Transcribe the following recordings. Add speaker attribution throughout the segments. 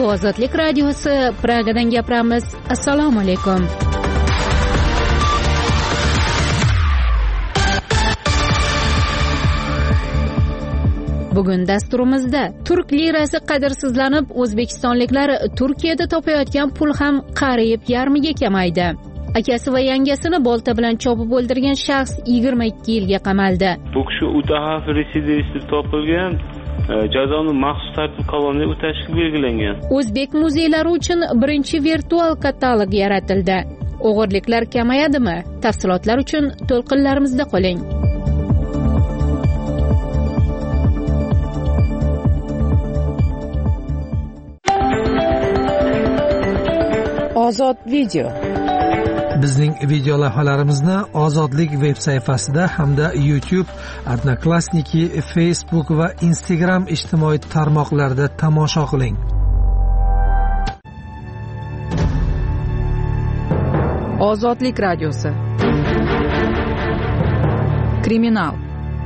Speaker 1: Bu Ozodlik radiosi, Pragadan gapiramiz. Assalomu alaykum. Bugun dasturimizda turk lirasi qadrsizlanib, o'zbekistonliklar Turkiyada topayotgan pul ham qariyb yarmiga kamaydi. Akasi va yangasini bolta bilan chopib o'ldirgan shaxs 22 yilga qamaldi.
Speaker 2: Bu kishi UTHF residivisi topilgan, jazoni maxsus tartib koloniyada o'tashga belgilangan.
Speaker 1: O'zbek muzeylari uchun birinchi virtual katalog yaratildi. O'g'irliklar kamayadimi? Tafsilotlar uchun to'lqinlarimizda qoling. Ozod video.
Speaker 3: Bizning video lavhalarimizni Ozodlik veb sayfasida hamda YouTube, Odnoklassniki, Facebook va Instagram ijtimoiy tarmoqlarida tomosha qiling.
Speaker 4: Ozodlik radiosi. Kriminal.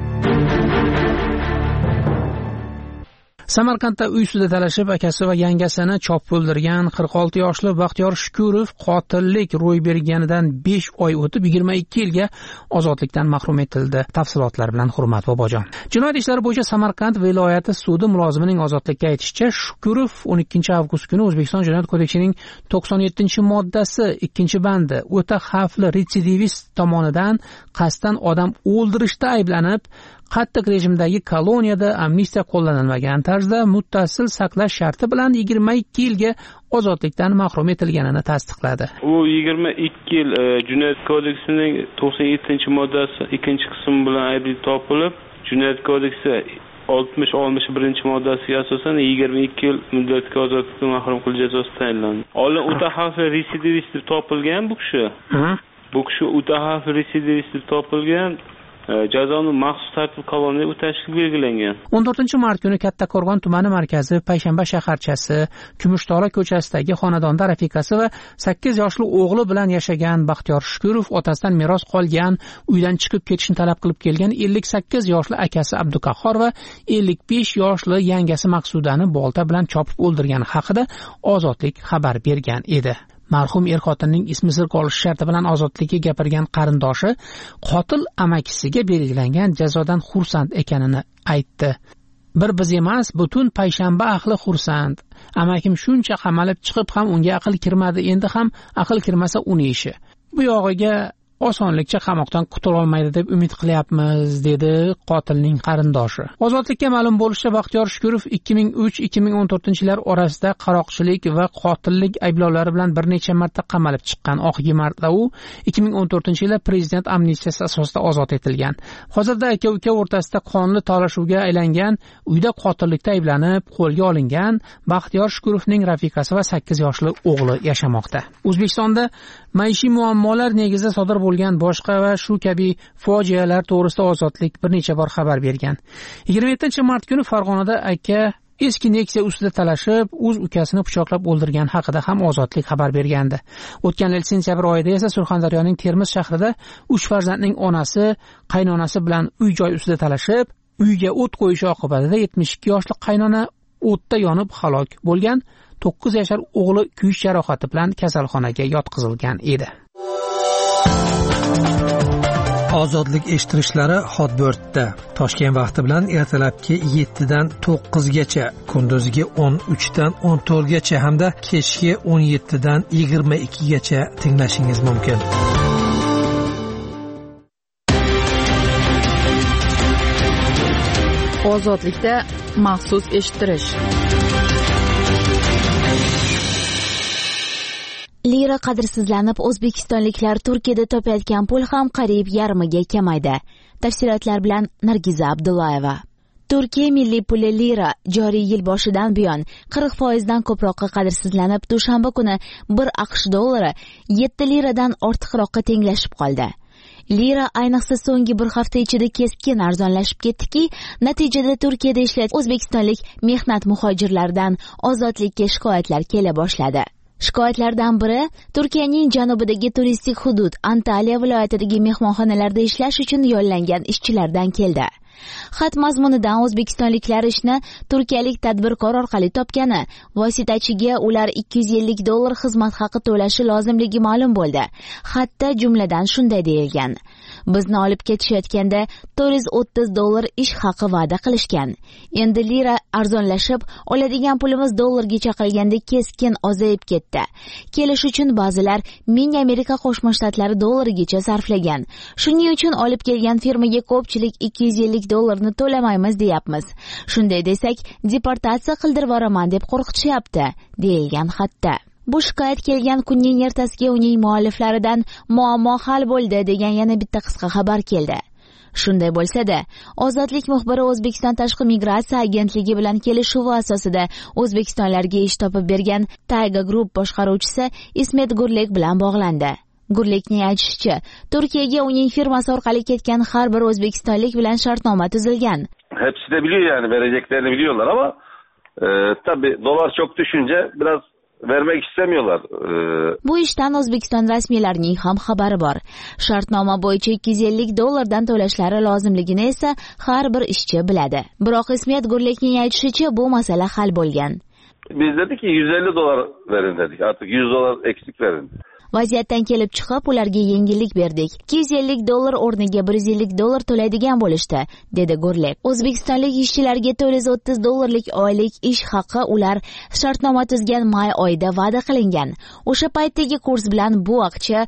Speaker 5: Samarqandda uy sudi talashib akasi va yangasini chopib o'ldirgan 46 yoshli Baxtiyor Shukurov qotillik ro'y berganidan 5 oy o'tib 22 yilga ozodlikdan mahrum etildi. Tafsilotlar bilan Hurmat Bobojon. Jinoyat ishlari bo'yicha Samarqand viloyati sudi mulozimining ozodlikka aytishicha, Shukurov 12 avgust kuni O'zbekiston Jinoyat kodeksining 97-moddasi 2-bandi o'ta xavfli retsidivist tomonidan qasddan odam o'ldirishda ayblanib, qattiq rejimdagi koloniyada amnistiya qo'llanilmagan tarzda muttasil saqlash sharti bilan 22 yilga ozodlikdan mahrum etilganini tasdiqladi.
Speaker 2: U 22 yil Jinoyat kodeksining 97-moddasi 2-qismi bilan aybli topilib, Jinoyat kodeksi 60-61-moddasiga asosan 22 yil muddatga ozodlikdan mahrum qilish jazosi tayinlandi. Oldin UTHF residivist deb topilgan bu kishi. Bu kishi UTHF residivist deb topilgan, jazoni maxsus tartib koloniyada o'tashga belgilangan.
Speaker 5: 14 mart kuni Kattaqo'rg'on tumani markazi Payshanba shaharchasi Kumushtog'la ko'chasidagi xonadonda rafiqasi va 8 yoshli o'g'li bilan yashagan Baxtiyor Shukurov otasidan meros qolgan uydan chiqib ketishni talab qilib kelgan 58 yoshli akasi Abduqahhor va 55 yoshli yangasi Maqsudani bolta bilan chopib o'ldirgani haqida Ozodlik xabar bergan edi. Marhum er-xotinning ismi sir qolishi sharti bilan ozodlikka gapirgan qarindoshi qotil amakisiga belgilangan jazodan xursand ekanini aytdi. Bir biz emas, butun Payshanba ahli xursand. Amakim shuncha qamalib chiqib ham unga aql kirmadi, endi ham aql kirmasa uning ishi. Bu yog'iga osonlikcha qamoqdan qutula olmaydi deb umid qilyapmiz, dedi qotilning qarindoshi. Ozodlikka ma'lum bo'lishicha, Baxtiyor Shukurov 2003-2014-yillar orasida qaroqchilik va qotillik ayblovlari bilan bir necha marta qamalib chiqqan. Oxirgi marta u 2014-yilda prezident amnistiyasi asosida ozod etilgan. Hozirda aka-uka o'rtasida qonli talashuvga aylangan, uyda qotillikda ayblanib qo'lga olingan Baxtiyor Shukurovning rafiqasi va 8 yoshli o'g'li yashamoqda. O'zbekistonda maishiy muammolar negizida sodir bo'lgan boshqa va shu kabi fojialar to'g'risida Ozodlik bir necha bor xabar bergan. 27-mart kuni Farg'onada aka eski Nexia ustida talashib, o'z ukasini pichoqlab o'ldirgan haqida ham Ozodlik xabar bergandi. O'tgan yil sentyabr oyida esa Surxondaryoning Termiz shahrida 3 farzandning onasi, qaynonasi bilan uy-joy ustida talashib, uyga o't qo'yishi oqibatida 72 yoshli qaynona o'tda yonib halok bo'lgan, 9 yashar o'g'li kuyish jarohati bilan kasalxonaga yotqizilgan edi.
Speaker 3: Ozodlik eshittirishlari Hotbirtda Toshkent vaqti bilan ertalabki 7 dan 9 gacha, kunduziga 13 dan 14 gacha hamda kechki 17 dan 22 gacha tinglashingiz mumkin.
Speaker 4: Ozodlikda maxsus eshittirish.
Speaker 6: Lira qadrsizlanib, o'zbekistonliklar Turkiyada topayotgan pul ham qariyb yarmiga kamaydi. Tafsilotlar bilan Nargiza Abdullayeva. Turkiya milliy puli lira joriy yil boshidan buyon 40% dan ko'proqqa qadrsizlanib, dushanba kuni 1 AQSh dollari 7 liradan ortiqroqqa tenglashib qoldi. Lira ayniqsa so'nggi bir hafta ichida keskin arzonlashib ketdiki, natijada Turkiyada ishlayotgan o'zbekistonlik mehnat muhojirlaridan ozodlikka shikoyatlar kela boshladi. Shikoyatlardan biri Turkiyaning janubidagi turistik hudud Antaliya viloyatidagi mehmonxonalarda ishlash uchun yo'llangan ishchilardan keldi. Xat mazmunidan o'zbekistonliklar ishni turkiyalik tadbirkor orqali topgani, vositachiga ular $250 xizmat haqi to'lashi lozimligi ma'lum bo'ldi. Xatda jumladan shunday deyilgan: bizni olib ketishayotganda $430 ish haqi va'da qilishgan. Endi lira arzonlashib, oladigan pulimiz dollarga chaqilganda keskin ozayib ketdi. Kelish uchun ba'zilar 1000 Amerika Qo'shma Shtatlari dollarigacha sarflagan. Shuning uchun olib kelgan firmaga ko'pchilik $250 to'lamaymiz deyapmiz. Shunday desak, deportatsiya qildirib yuboraman deb qo'rqitishyapti, deyilgan xatda. Bu shikoyat kelgan kunning ertasiga uning mualliflaridan muammo hal bo'ldi degan yana bitta qisqa xabar keldi. Shunday bo'lsa-da, Ozodlik muxbiri O'zbekiston Tashqi migratsiya agentligi bilan kelishuvi asosida O'zbekistonlarga ish topib bergan Tayga Group boshqaruvchisi Ismet Gurlek bilan bog'landi. Gurlekning aytishicha, Turkiyaga uning firmasi orqali ketgan har bir o'zbekistonlik bilan shartnoma tuzilgan.
Speaker 7: Hepsi de biliyor yani, vereceklerini biliyorlar ama tabii dolar çok düşünce biraz vermek istemiyorlar.
Speaker 6: Bu ishdan O'zbekiston rasmiylarining ham xabari bor. Shartnoma bo'yicha $250 to'lashlari lozimligini esa har bir ishchi biladi. Biroq Ismet Gurlekning aytishicha, bu masala hal bo'lgan.
Speaker 7: Biz dedik ki $150 verin dedik. Artık $100 eksik verin.
Speaker 6: Vaziyatdan kelib chiqib, ularga yengillik berdik. $250 o'rniga $150 to'laydigan bo'lishdi, dedi Gurlek. O'zbekistonlik ishchilarga $430 oylik ish haqi ular shartnoma tuzgan may oyida va'da qilingan. O'sha paytdagi kurs bilan bu akcha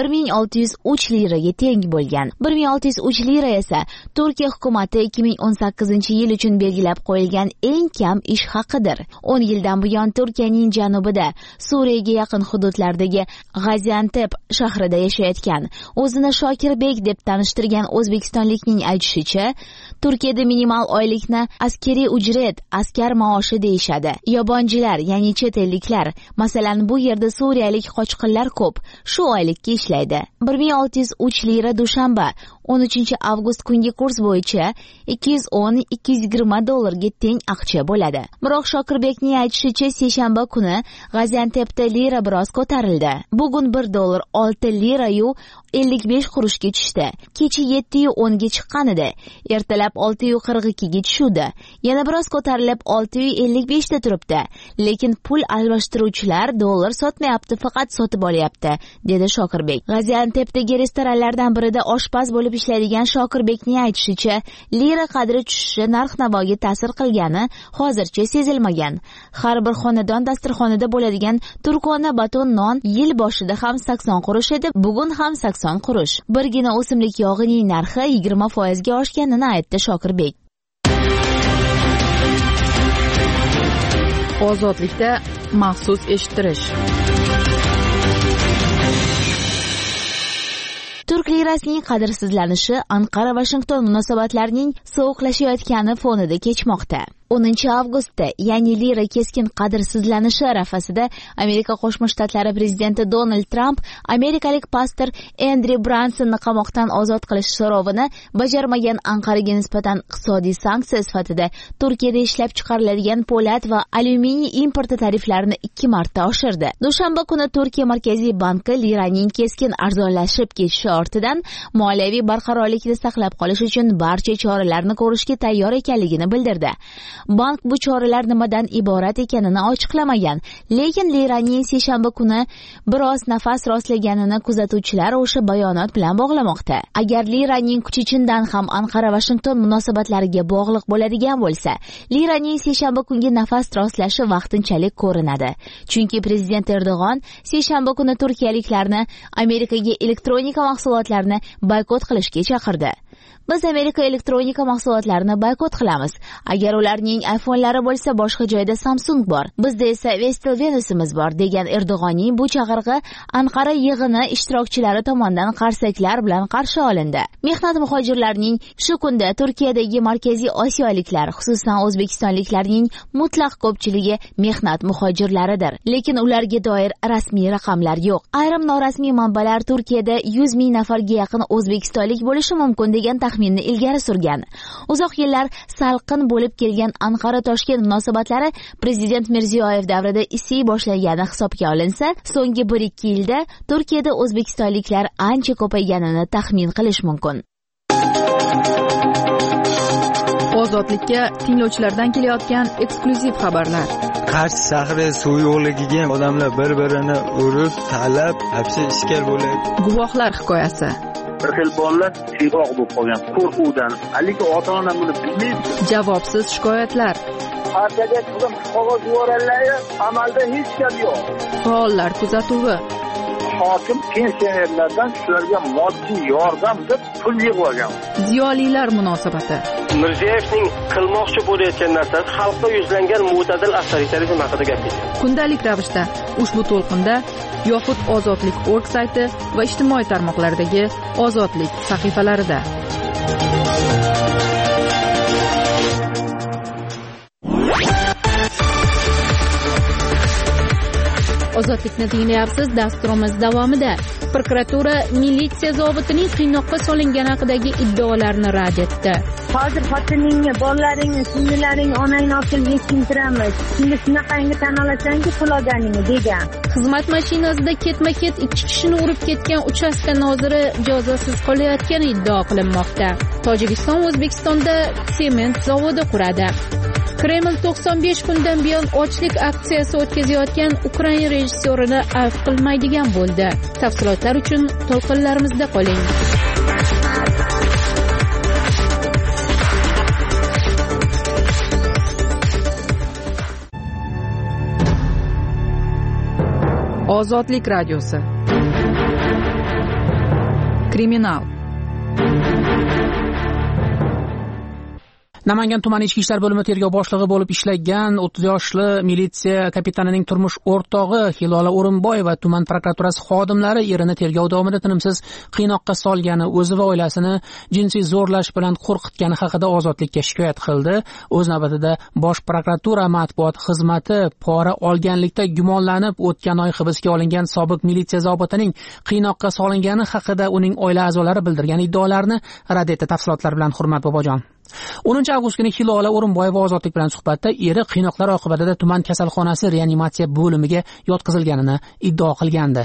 Speaker 6: 1603 liraga teng bo'lgan. 1603 lira esa Turkiya hukumati 2018-yil uchun belgilab qo'yilgan eng kam ish haqidir. 10 yildan buyon Turkiyaning janubida, Suriyaga yaqin hududlardagi Gaziantep shahrida yashayotgan, o'zini Shokirbek deb tanishtirgan o'zbekistonlikning aytishicha, Turkiyada minimal oylikni askariy ujret, askar maoshi deyishadi. Yobonchilar, ya'ni chet elliklar, masalan bu yerda suriyalik qochqinlar ko'p, shu oylikka ishlaydi. 1603 lira dushanba 13 avgust kungi kurs bo'yicha $210-220 ga teng aqcha bo'ladi. Biroq Shokirbekning aytishicha, seshanba kuni Gaziantepda lira biroz ko'tarildi. Bugun $1 6 lira yu 55 qurushga tushdi. Kecha 7.10 ga chiqqan edi. Ertalab 6.42 ga tushdi. Yana biroz ko'tarilib 6.55 da turibdi. Lekin pul almashtiruvchilar dollar sotmayapti, faqat sotib olyapti, dedi Shokirbek. Gaziantepdagi restoranlardan birida oshpaz bo'lib ishlaydigan Shokirbekning aytishicha, lira qadri tushishi narx-navoga ta'sir qilgani hozircha sezilmagan. Har bir xonadon dasturxonida bo'ladigan turkona baton non yil boshida ham 80 qurush edi, bugun ham 80 qurush. Birgina o'simlik yog'ining narxi 20% ga oshganini aytdi Shokirbek.
Speaker 4: Ozodlikda maxsus eshittirish.
Speaker 6: Turk lirasining qadrsizlanishi Anqara-Washington munosabatlarining sovuqlashayotgani fonida kechmoqda. 10 avgustda, ya'ni lira keskin qadrsizlanishi arafasida Amerika Qo'shma Shtatlari prezidenti Donald Trump amerikalik pastor Andrew Bransonni qamoqdan ozod qilish so'rovini bajarmagan Anqaraga nisbatan iqtisodiy sanksiya sifatida Turkiyada ishlab chiqariladigan po'lat va alyuminiy importi tariflarini 2 marta oshirdi. Dushanba kuni Turkiya Markaziy banki liraning keskin arzonlashib ketishi ortidan moliyaviy barqarorlikni saqlab qolish uchun barcha choralarni ko'rishga tayyor ekanligini bildirdi. Bank bu choralar nimadan iborat ekanini ochiqlamagan, lekin liraning seshanba kuni biroz nafas rostlaganini kuzatuvchilar o'sha bayonot bilan bog'lamoqda. Agar liraning kuchi chindan ham Anqara-Washington munosabatlariga bog'liq bo'ladigan bo'lsa, liraning seshanba kungi nafas rostlashi vaqtinchalik ko'rinadi. Chunki prezident Erdo'g'on seshanba kuni turkiyaliklarni Amerikaga elektronika mahsulotlarini boykot qilishga chaqirdi. Biz Amerika elektronika mahsulotlarini boykot qilamiz. Agar ularning iPhone'lari bo'lsa, boshqa joyda Samsung bor. Bizda esa Vestel Venus'imiz bor, degan Erdo'g'onning bu chaqirig'i Anqara yig'ini ishtirokchilari tomonidan qarsaklar bilan qarshi olindi. Mehnat muhojirlarining shu kunda Turkiyadagi Markaziy Osiyoliklar, xususan o'zbekistonliklarning mutlaq ko'pchiligi mehnat muhojirlaridir. Lekin ularga doir rasmiy raqamlar yo'q. Ayrim norasmiy manbalar Turkiyada 100 ming nafarga yaqin o'zbekistonlik bo'lishi mumkin degan taxminni ilgari surgan. Uzoq yillar salqin bo'lib kelgan Anqara-Toshkent munosabatlari prezident Mirziyoyev davrida isiy boshlagani hisobga olinsa, so'nggi 1-2 yilda Turkiyada o'zbekistonliklar ancha ko'payganini taxmin qilish mumkin.
Speaker 4: Ozodlikka tinglovchilardan kelayotgan eksklyuziv xabarlar.
Speaker 8: Qarshi shahri suv yo'qligiga odamlar bir-birini urib, talab, hapsi ishkal bo'ladi.
Speaker 4: Guvohlar hikoyasi.
Speaker 9: Bir xil bolalar siyroq bo'lib qolgan qo'rquvdan. Haligi ota-ona buni bilmaydi.
Speaker 4: Javobsiz shikoyatlar.
Speaker 9: Partiyaga qizim qog'oz yuboradilar, amalda hech gap yo'q.
Speaker 4: Faollar kuzatuvi.
Speaker 9: Hokim pensionerlardan shularga moddiy yordam deb pul yig'ib olgan.
Speaker 4: Ziyolilar munosabati.
Speaker 10: Mirziyoyevning qilmoqchi bo'layotgan narsasi xalqqa yuzlangan mo'tadil avtoritarizm haqida gapirdi.
Speaker 4: Kundalik ravishda ushbu to'lqinda yoxud Ozodlik.org sayti va ijtimoiy tarmoqlardagi Ozodlik sahifalarida.
Speaker 1: Ozodlikni tinglayapsiz. Dasturimiz davomida prokuratura militsiya zobitining qiynoqqa solingani haqidagi iddaolarni rad etdi.
Speaker 11: Hozir xotiningni, bolalaringni, singillaringni, onangni olib kelib yechkintiramiz. Shunda shunaqangi tan olasanki pul olganingni degan.
Speaker 1: Xizmat mashinasida ketma-ket 2 kishini urib ketgan uchastka noziri jazosiz qolayotgani iddao qilinmoqda. Tojikiston O'zbekistonda sement zavodi quradi. Kreml 95 kundan buyon ochlik aksiyasi o'tkazayotgan Ukraina rejissyorini afv qilmaydigan bo'ldi. Tafsilotlar uchun to'lqinlarimizda qoling.
Speaker 4: Ozodlik radiosi. Kriminal.
Speaker 5: Namangan tumani ichki ishlar bo'limi tergov boshlig'i bo'lib ishlagan 30 yoshli militsiya kapitanining turmush o'rtog'i Hilola O'rinboyeva tuman prokuraturasi xodimlari erini tergov davomida tinimsiz qiynoqqa solgani, o'zi va oilasini jinsiy zo'rlash bilan qo'rqitgani haqida Ozodlikka shikoyat qildi. O'z navbatida Bosh prokuratura matbuot xizmati pora olganlikda gumonlanib o'tgan oy hibsga olingan sobiq militsiya zobitining qiynoqqa solingani haqida uning oila a'zolari bildirgan iddaolarni rad etdi. Tafsilotlar bilan Hurmat Bobojon. 10 avgust kuni Hilola O'rinboyeva Ozodlik bilan suhbatda eri qiynoqlar oqibatida tuman kasalxonasi reanimatsiya bo'limiga yotqizilganini iddao qilgandi.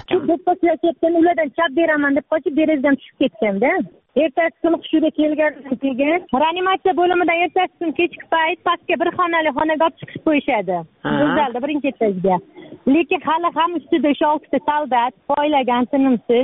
Speaker 11: Ulardan chap beraman deb qochib derazdan tushib ketganda, ertasi kuni hushiga kelgandan keyin reanimatsiya bo'limidan ertasi kuni kechki payt pastga bir xonali xonaga olib chiqib qo'yishadi. O'zalda birinchi etajga. Lekin hali ham ustida o'sha 6 ta soldat poylagan tinimsiz.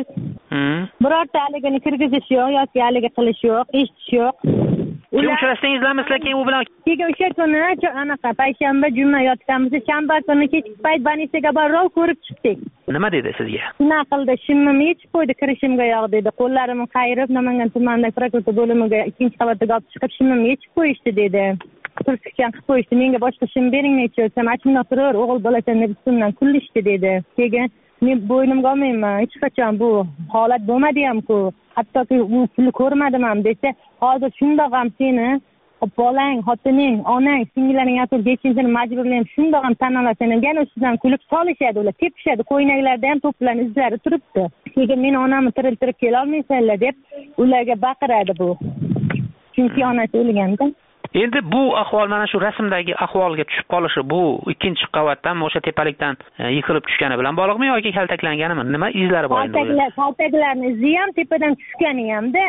Speaker 11: Birorta haligini kirgizish yo'q yoki haligi qilish yo'q, eshitish yo'q.
Speaker 5: Uchrashdingizlarmi lekin u bilan?
Speaker 11: Keyin o'sha kuni anaqa payshanba, juma yotganmiz, shanba kuni kechki payt banisiga borib ko'rib chiqdik.
Speaker 5: Nima dedi sizga?
Speaker 11: Nima qildi? Shimimni yechib qo'ydi, kirishimga yo'q dedi. Qo'llarimni qayirib Namangan tumanidagi prokuratura bo'limiga 2-qavatga olib chiqib shimimni yechib qo'yishdi dedi. Turkchan qilib qo'yishdi. Menga boshqa shim bering necha desam, "Achmina turar, o'g'il bolasan" deb ustimdan kullishdi dedi. Keyin men bo'ynimga olmayman, hech qachon bu holat bo'lmadi-ku. Hattoki u pulni ko'rmadim ham desa, hozir shundoq ham seni bolang, xotining, onang, singillaring atrofga yechinchini majburlayman, shundoq ham tan olasan degan ustidan kulib solishadi, ular tepishadi, ko'ynaklarda ham to'plan izlari turibdi. Keyin men onamni tiriltirib kela olmaysanlar deb ularga baqiradi bu. Chunki onasi o'lganda.
Speaker 5: Endi bu ahvol mana shu rasmdagi ahvolga tushib qolishi bu 2-qavatdan o'sha tepalikdan yiqilib tushgani bilan bog'liqmi yoki kaltaklanganimi? Nima izlari bor endi?
Speaker 11: Kaltaklarning izi ham tepadan tushgani hamda.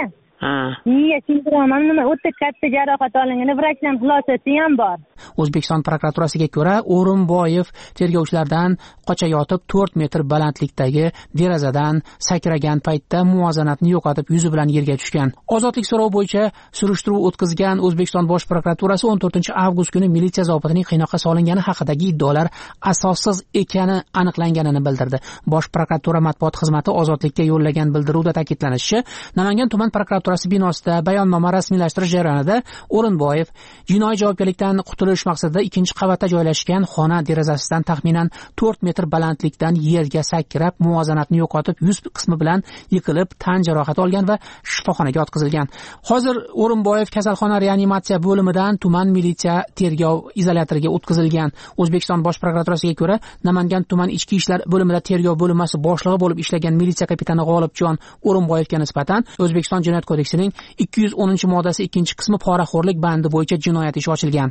Speaker 11: Miya sindromi nima o'ta katta jarohat olingan, vrachdan xulosasi ham bor.
Speaker 5: O'zbekiston prokuraturasiga ko'ra, O'rinboyev tergovchilardan qochayotib 4 metr balandlikdagi derazadan sakragan paytda muvozanatni yo'qotib yuzi bilan yerga tushgan. Ozodlik so'rovi bo'yicha surishtiruv o'tkazgan O'zbekiston Bosh prokuraturasi 14 avgust kuni militsiya zobitining qiynoqqa solingani haqidagi iddaolar asossiz ekani aniqlanganini bildirdi. Bosh prokuratura matbuot xizmati Ozodlikka yo'llagan bildiruvda ta'kidlanishicha, Namangan tuman prokuraturasi binosida bayonnoma rasmiylashtirish jarayonida O'rinboyev jinoiy javobgarlikdan qutulish maqsadida 2-qavatda joylashgan xona derazasidan taxminan 4 metr balandlikdan yerga sakrab, muvozanatni yo'qotib, yuz qismi bilan yiqilib, tan jarohati olgan va shifoxonaga yotqizilgan. Hozir O'rinboyev kasalxona reanimatsiya bo'limidan tuman militsiya tergov izolyatoriga o'tkazilgan. O'zbekiston Bosh prokuraturasiga ko'ra, Namangan tuman ichki ishlar bo'limida tergov bo'linmasi boshlig'i bo'lib ishlagan militsiya kapitani G'olibjon O'rinboyevga nisbatan O'zbekiston Jinoyat kodeksining 210-moddasi 2-qismi poraxo'rlik bandi bo'yicha jinoyat ishi ochilgan.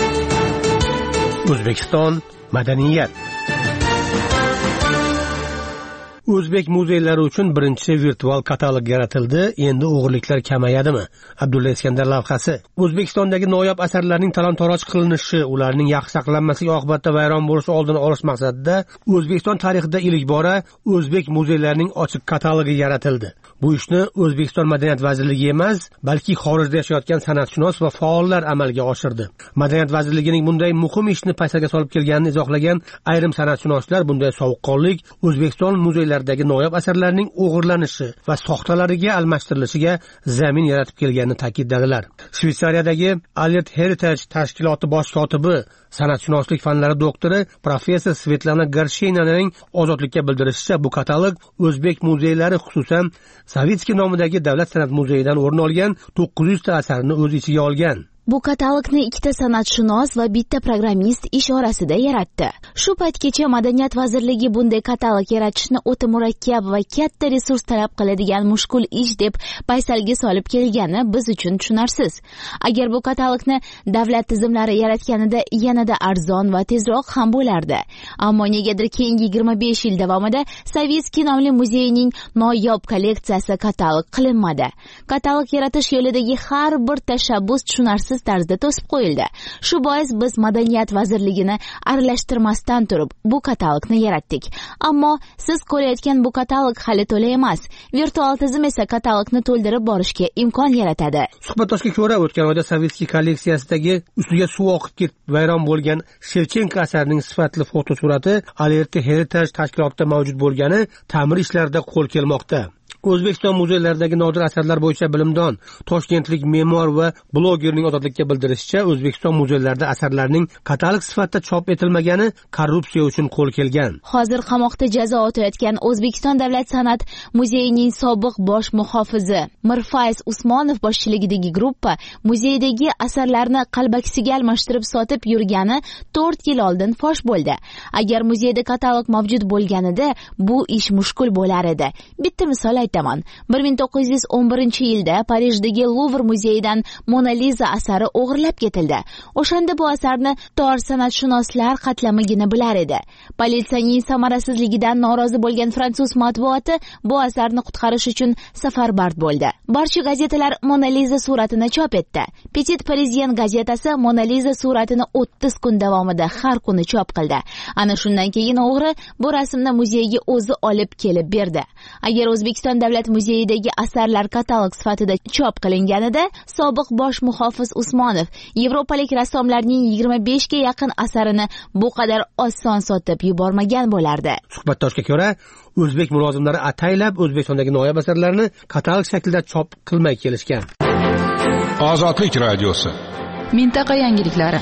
Speaker 12: O'zbekiston madaniyat. O'zbek muzeylari uchun birinchi virtual katalog yaratildi. Endi o'g'irliklar kamayadimi? Abdulla Iskandar lavhasi. O'zbekistondagi noyob asarlarning talon-toroj qilinishi, ularning yaxshi saqlanmasligi oqibatida vayron bo'lishi oldini olish maqsadida O'zbekiston tarixida ilk bora O'zbek muzeylarining ochiq katalogi yaratildi. Bu ishni O'zbekiston Madaniyat vazirligi emas, balki xorijda yashayotgan san'atshunos va faollar amalga oshirdi. Madaniyat vazirligining bunday muhim ishni paysalga solib kelganini izohlagan ayrim san'atshunoslar bunday sovuqqonlik O'zbekiston muzeylaridagi noyob asarlarning o'g'irlanishi va soxtalariga almashtirilishiga zamin yaratib kelganini ta'kidladilar. Shveysariyadagi Alert Heritage tashkiloti bosh kotibi, san'atshunoslik fanlari doktori professor Svetlana Garshinaning ozodlikka bildirishicha, bu katalog O'zbek muzeylari, xususan Savitskiy nomidagi davlat san'at muzeyidan o'rin olgan 900 ta asarni o'z ichiga olgan.
Speaker 6: Bu katalogni ikkita san'atshunos va bitta programmist ish orasida yaratdi. Shu paytgacha Madaniyat vazirligi bunday katalog yaratishni o'ta murakkab va katta resurs talab qiladigan mushkul ish deb paysalga solib kelgani biz uchun tushunarsiz. Agar bu katalogni davlat tizimlari yaratganida yanada arzon va tezroq ham bo'lardi. Ammo negadir keyingi 25 yil davomida Savitskiy nomli muzeyning noyob kolleksiyasi katalog qilinmadi. Katalog yaratish yo'lidagi har bir tashabbus tushunarsiz tarzda to'sib qo'yildi. Shu bois biz Madaniyat vazirligini aralashtirmasdan turib bu katalogni yaratdik. Ammo siz ko'rayotgan bu katalog hali to'la emas. Virtual tizim esa katalogni to'ldirib borishga imkon yaratadi.
Speaker 12: Suhbatdoshga ko'ra, o'tgan oyda Savitskiy kolleksiyasidagi ustiga suv oqib ketib vayron bo'lgan Shevchenko asarining sifatli fotosurati Alert Heritage tashkilotida mavjud bo'lgani ta'mir ishlarida qo'l kelmoqda. O'zbekiston muzeylaridagi nodir asarlar bo'yicha bilimdon toshkentlik me'mor va blogerning ozodlikka bildirishicha, O'zbekiston muzeylarida asarlarning katalog sifatida chop etilmagani korrupsiya uchun qo'l kelgan.
Speaker 6: Hozir qamoqda jazo o'tayotgan O'zbekiston davlat san'at muzeyining sobiq bosh muhofizi Mirfayz Usmonov boshchiligidagi gruppa muzeydagi asarlarni qalbakisiga almashtirib sotib yurgani 4 yil oldin fosh bo'ldi. Agar muzeyda katalog mavjud bo'lganida bu ish mushkul bo'lar edi. Bitta misol aytaman. 1911-yilda Parijdagi Louvre muzeyidan Mona Lisa asari o'g'irlab ketildi. O'shanda bu asarni tor san'atshunoslar qatlamigini bilar edi. Politsiyaning samarasizligidan norozi bo'lgan fransuz matbuoti bu asarni qutqarish uchun safarbar bo'ldi. Barcha gazetalar Mona Lisa suratini chop etdi. Petit Parisien gazetasi Mona Lisa suratini 30 kun davomida har kuni chop qildi. Ana shundan keyin o'g'ri bu rasmni muzeyga o'zi olib kelib berdi. Agar O'zbekiston davlat muzeyidagi asarlar katalog sifatida chop qilinganida, sobiq bosh muhofiz Usmonov yevropalik rassomlarning 25 ga yaqin asarini bu qadar oson sotib yubormagan bo'lardi.
Speaker 12: Suhbatdoshga ko'ra, o'zbek mulozimlari ataylab O'zbekistondagi noyob asarlarni katalog shaklida chop qilmay kelishgan.
Speaker 13: Ozodlik radiosi.
Speaker 4: Mintaqa yangiliklari.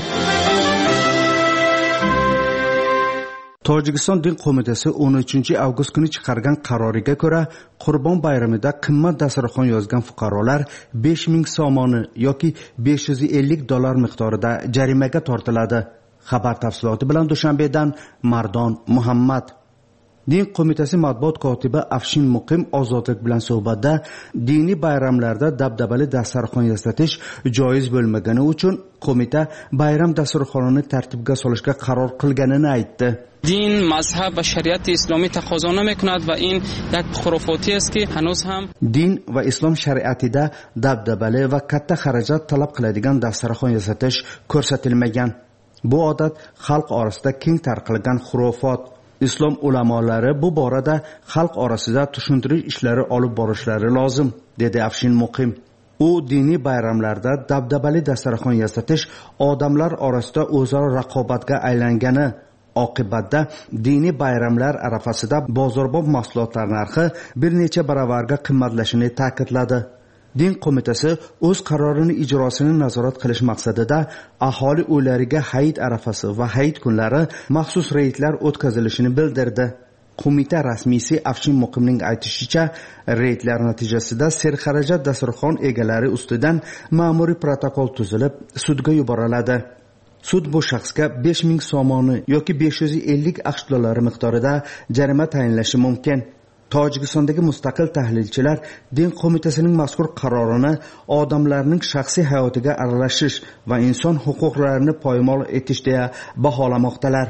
Speaker 14: Tojikiston din qo'mitasi 13-avgust kuni chiqargan qaroriga ko'ra, Qurbon bayramida qimmat dasturxon yozgan fuqarolar 5000 somoni yoki $550 miqdorida jarimaga tortiladi. Xabar tafsiloti bilan Dushanbedan Mardon Muhammad. Din qo'mitasi matbuot kotibi Afshin Muqim Ozodlik bilan suhbatda diniy bayramlarda dabdabali dasturxon yasatish joiz bo'lmagani uchun qo'mita bayram dasturxonini tartibga solishga qaror qilganini aytdi.
Speaker 15: دین مذهب و شریعت اسلامی تقاضا نمی‌کند و این یک خرافاتی است که هنوز هم
Speaker 14: din va islom shariatida dabdabali va katta xarajat talab qiladigan dasturxon yasatish ko'rsatilmagan. Bu odat xalq orasida keng tarqalgan xurofot. Islom ulamolari bu borada xalq orasida tushuntirish ishlari olib borishlari lozim, dedi Afshin Muqim. U diniy bayramlarda dabdabali dasturxon yasatish odamlar orasida o'zaro raqobatga aylangani, oqibatda diniy bayramlar arafasida bozorbop mahsulotlar narxi bir necha baravarga qimmatlashini ta'kidladi. Din qo'mitasi o'z qarorini ijrosini nazorat qilish maqsadida aholi uylariga hayit arafasi va hayit kunlari maxsus reydlar o'tkazilishini bildirdi. Qo'mita rasmiysi Afshin Muqimning aytishicha, reydlar natijasida serxarajat dasturxon egalari ustidan ma'muriy protokol tuzilib, sudga yuboriladi. Sud bu shaxsga 5000 somoni yoki $550 miqdorida jarima tayinlashi mumkin. Tojikistondagi mustaqil tahlilchilar din qo'mitasining mazkur qarorini odamlarning shaxsiy hayotiga aralashish va inson huquqlarini poymol etish deya baholamoqdalar.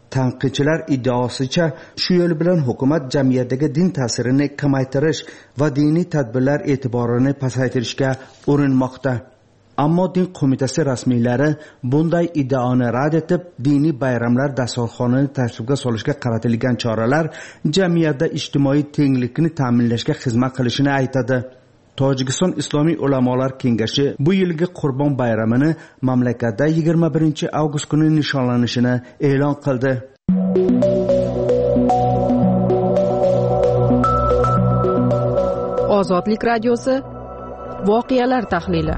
Speaker 14: tanqidchilar iddaosicha shu yo'l bilan hukumat jamiyatdagi din ta'sirini kamaytirish va diniy tadbirlar e'tiborini pasaytirishga urinmoqda. Ammo din qo'mitasi rasmiylari bunday iddaoni rad etib, diniy bayramlar dasturxonini tartibga solishga qaratilgan choralar jamiyatda ijtimoiy tenglikni ta'minlashga xizmat qilishini aytadi. Tojikiston Islomiy ulamolar kengashi bu yilgi Qurbon bayramini mamlakatda 21-avgust kuni nishonlanishini e'lon qildi.
Speaker 4: Ozodlik radiosi voqealar tahlili.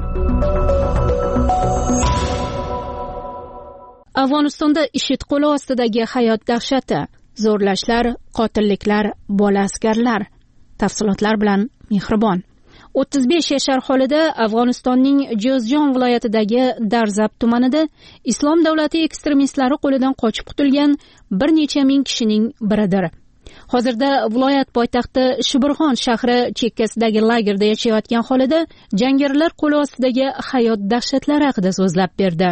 Speaker 1: Afg'onistonda IShID qo'li ostidagi hayot dahshati, zo'rlashlar, qotilliklar, bola askarlar. Tafsilotlar bilan Mehribon. 35 yashar aholida Afg'onistonning Jozjon viloyatidagi Darzab tumanida Islom davlati ekstremistlari qo'lidan qochib qutulgan bir necha ming kishining biridir. Hozirda viloyat poytaxti Shibirg'on shahri chekkasidagi lagerda yashayotgan holida jangarilar qo'li ostidagi hayot dahshatlari haqida so'zlab berdi.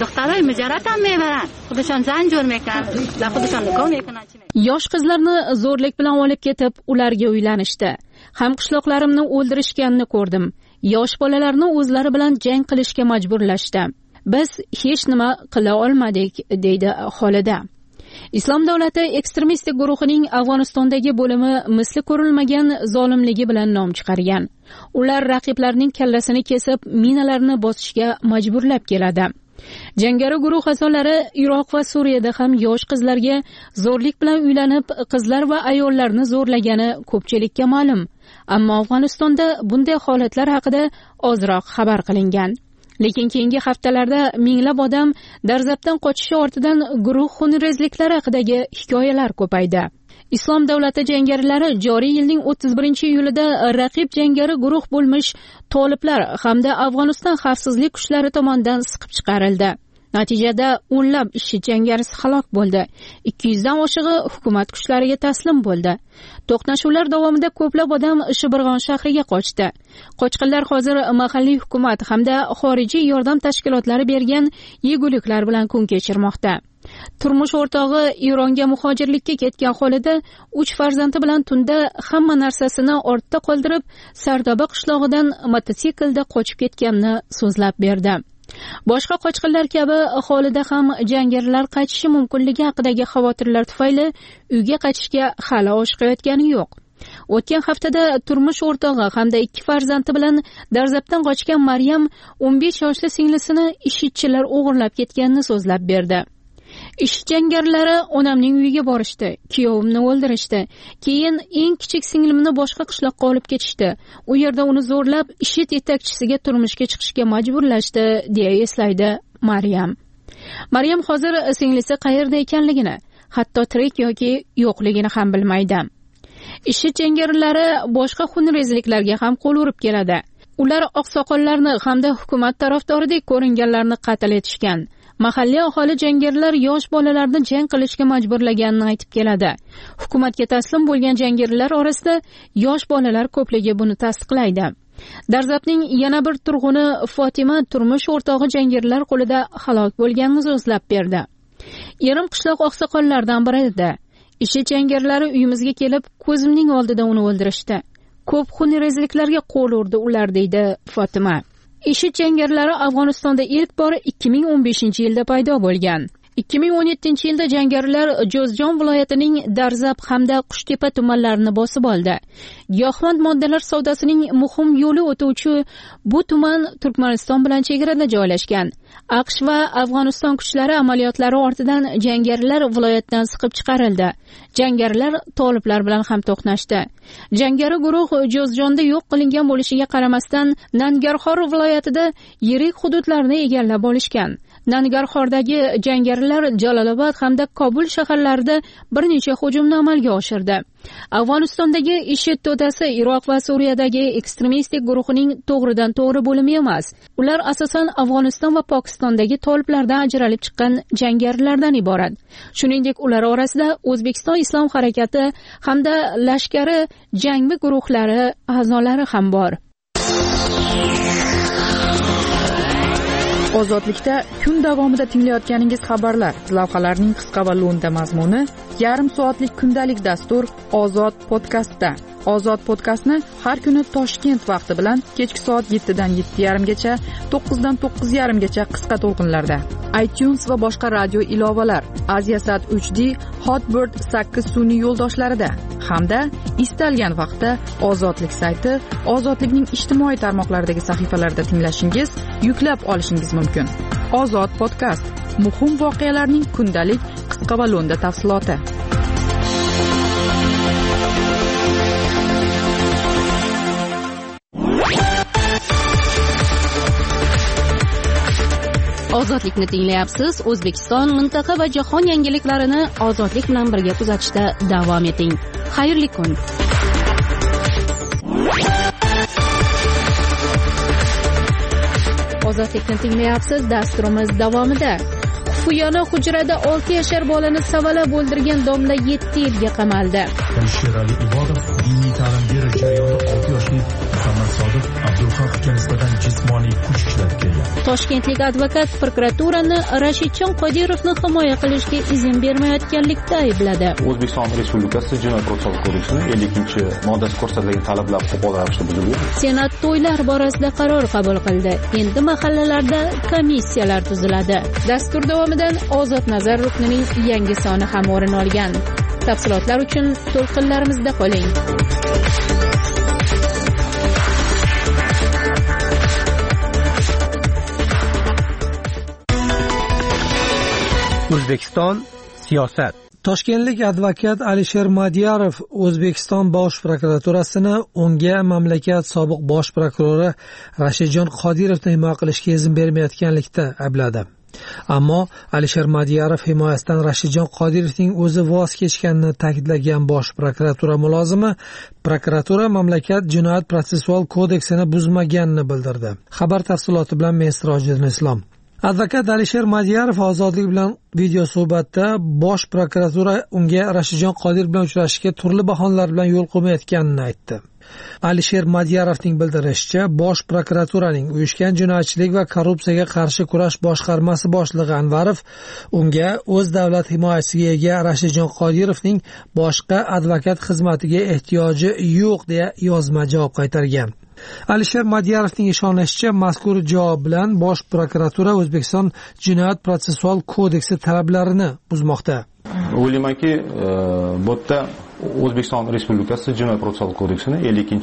Speaker 1: Yosh qizlarni zo'rlik bilan olib ketib, ularga uylanishdi. Ham qishloqlarimni o'ldirishganini ko'rdim. Yosh bolalarni o'zlari bilan jang qilishga majburlashdi. Biz hech nima qila olmadik, deydi aholida. Islom davlati ekstremistik guruhining Afg'onistondagi bo'limi misli ko'rilmagan zolimligi bilan nom chiqargan. Ular raqiblarning kallasini kesib, minalarni bosishga majburlab keladi. Jangari guruh a'zolari Iroq va Suriyada ham yosh qizlarga zo'rlik bilan uylanib, qizlar va ayollarni zo'rlagani ko'pchilikka ma'lum. Ammo Afg'onistonda bunday holatlar haqida ozroq xabar qilingan. Lekin keyingi haftalarda minglab odam Darzabdan qochishi ortidan guruh xunrezliklari haqidagi hikoyalar ko'paydi. Islom davlati jangarilari joriy yilning 31-iyulida raqib jangari guruh bo'lmish toliblar hamda Afg'oniston xavfsizlik kuchlari tomonidan siqib chiqarildi. Natijada o'nlab IShID jangarisi halok bo'ldi. 200 dan oshig'i hukumat kuchlariga taslim bo'ldi. To'qnashuvlar davomida ko'plab odam Shibirg'on shahriga qochdi. Qochqinlar hozir mahalliy hukumat hamda xorijiy yordam tashkilotlari bergan yeguliklar bilan kun kechirmoqda. Turmush o'rtog'i Eronga muhojirlikka ketgan holida 3 farzandi bilan tunda hamma narsasini ortda qoldirib, Sardoba qishlog'idan mototsiklda qochib ketganini so'zlab berdi. Boshqa qochqinlar kabi aholida ham jangarilar qaytishi mumkinligi haqidagi xavotirlar tufayli uyga qaytishga hali oshiqayotgani yo'q. O'tgan haftada turmush o'rtog'i hamda 2 farzandi bilan Darzabdan qochgan Maryam 15 yoshli singlisini IShIDchilar o'g'irlab ketganini so'zlab berdi. IShID jangarilari onamning uyiga borishdi, kuyovimni o'ldirishdi. Keyin eng kichik singlimni boshqa qishloqqa olib ketishdi. U yerda uni zo'rlab IShID yetakchisiga turmushga chiqishga majburlashdi, deya eslaydi Maryam. Maryam hozir singlisi qayerda ekanligini, hatto tirik yoki yo'qligini ham bilmaydi. IShID jangarilari boshqa xunrezliklarga ham qo'l urib keladi. Ular oqsoqollarni hamda hukumat tarafdoridek ko'ringanlarni qatl etishgan. Mahalliy aholi jangarilar yosh bolalarni jang qilishga majburlaganini aytib keladi. Hukumatga taslim bo'lgan jangarilar orasida yosh bolalar ko'pligi buni tasdiqlaydi. Darzabning yana bir turg'uni Fatima turmush o'rtog'i jangarilar qo'lida halok bo'lganini so'zlab berdi. Yarim qishloq oqsoqollaridan biri edi. IShID jangarilari uyimizga kelib, ko'zimning oldida uni o'ldirishdi. Ko'p xunrezliklarga qo'l urdi ular, deydi Fatima. IShID jangarilari Afg'onistonda ilk bor 2015-yilda paydo bo'lgan. 2017-yilda jangarilar Jozjon viloyatining Darzab hamda Qushtepa tumanlarini bosib oldi. Giyohvand moddalar savdosining muhim yo'li o'tuvchi bu tuman Turkmaniston bilan chegarada joylashgan. AQSh va Afg'oniston kuchlari amaliyotlari ortidan jangarilar viloyatdan siqib chiqarildi. Jangarilar toliblar bilan ham to'qnashdi. Jangari guruh Jozjonda yo'q qilingan bo'lishiga qaramasdan Nangarxor viloyatida yirik hududlarni egallab olishgan. Nangarxordagi jangarilar Jalolobod hamda Kobul shaharlarida bir necha hujumni amalga oshirdi. Afg'onistondagi IShID to'dasi Iroq va Suriyadagi ekstremistik guruhining to'g'ridan to'g'ri bo'limi emas. Ular asosan Afg'oniston va Pokistondagi toliblardan ajralib chiqqan jangarilardan iborat. Shuningdek, ular orasida O'zbekiston Islom harakati hamda lashkari jangmi guruhlari a'zolari ham bor.
Speaker 4: Ozodlikda kun davomida tinglayotganingiz xabarlar, lavhalarning qisqa va lo'nda mazmuni, yarim soatlik kundalik dastur Ozod podkastda. Ozod podkastni har kuni Toshkent vaqti bilan kechki soat 7 dan 7:30gacha, 9 dan 9:30gacha qisqa to'lqinlarda. iTunes va boshqa radio ilovalar, Aziasat 3D, Hotbird 8 sun'iy yo'ldoshlarida hamda istalgan vaqtda Ozodlik sayti, Ozodlikning ijtimoiy tarmoqlaridagi sahifalarida tinglashingiz, yuklab olishingiz mumkin. Ozod podkast, muhim voqealarning kundalik qisqa va lo'nda tafsiloti.
Speaker 1: Ozodlikni tinglayapsiz. O'zbekiston, mintaqa va jahon yangiliklarini Ozodlik bilan birga kuzatishda davom eting. Xayrli kun. Ozodlikni tinglayapsiz. Dasturimiz davomida Xufiyona hujrada 6 yashar bolani savalab o'ldirgan domla 7 yilga qamaldi.
Speaker 16: Sherali Ibodov diniy ta'lim berish jarayonida 6 yoshli Muhammad Sodiq Abdulhaqga nisbatan jismoniy kuch ishlatib kelgan.
Speaker 1: Toshkentlik advokat prokuraturani Rashidjon Qodirovni himoya qilishga izn bermayotganlikda aybladi.
Speaker 17: O'zbekiston Respublikasi Jinoyat protsessual kodeksining 50-moddasi ko'rsatilgan talablar qo'pol ravishda buzilgan.
Speaker 1: Senat to'ylar borasida qaror qabul qildi. Endi mahallalarda komissiyalar tuziladi. Dastur davomidan Ozod nazar ruknining yangi soni ham o'rin olgan. Tafsilotlar uchun to'lqinlarimizda qoling.
Speaker 12: O'zbekiston siyosat.
Speaker 3: Toshkentlik advokat Alisher Madiyarov O'zbekiston Bosh prokuraturasini unga mamlakat sobiq bosh prokurori Rashidjon Qodirovni himoya qilishga izn bermayotganlikda aybladi. Ammo Alisher Madiyarov himoyasidan Rashidjon Qodirovning o'zi voz kechganini ta'kidlagan bosh prokuratura mulozimi prokuratura mamlakat jinoyat protsessual kodeksini buzmaganini bildirdi. Xabar tafsiloti bilan men Sirojiddin Islom. Advokat Alisher Madiyarov Ozodlik bilan video suhbatda bosh prokuratura unga Rashidjon Qodirov bilan uchrashishga turli bahonalar bilan yo'l qo'ymayotganini aytdi. Alisher Madiyarovning bildirishicha, bosh prokuraturaning uyushgan jinoyatchilik va korrupsiyaga qarshi kurash boshqarmasi boshlig'i Anvarov unga o'z davlat himoyasiga ega Rashidjon Qodirovning boshqa advokat xizmatiga ehtiyoji yo'q deya yozma javob qaytargan. Alisher Madiyarovning ishonishicha, mazkur javob bilan bosh prokuratura O'zbekiston Jinoyat protsessual kodeksi talablarini buzmoqda.
Speaker 17: O'ylaymanki, bu yerda O'zbekiston Respublikasi Jinoyat protsessual kodeksining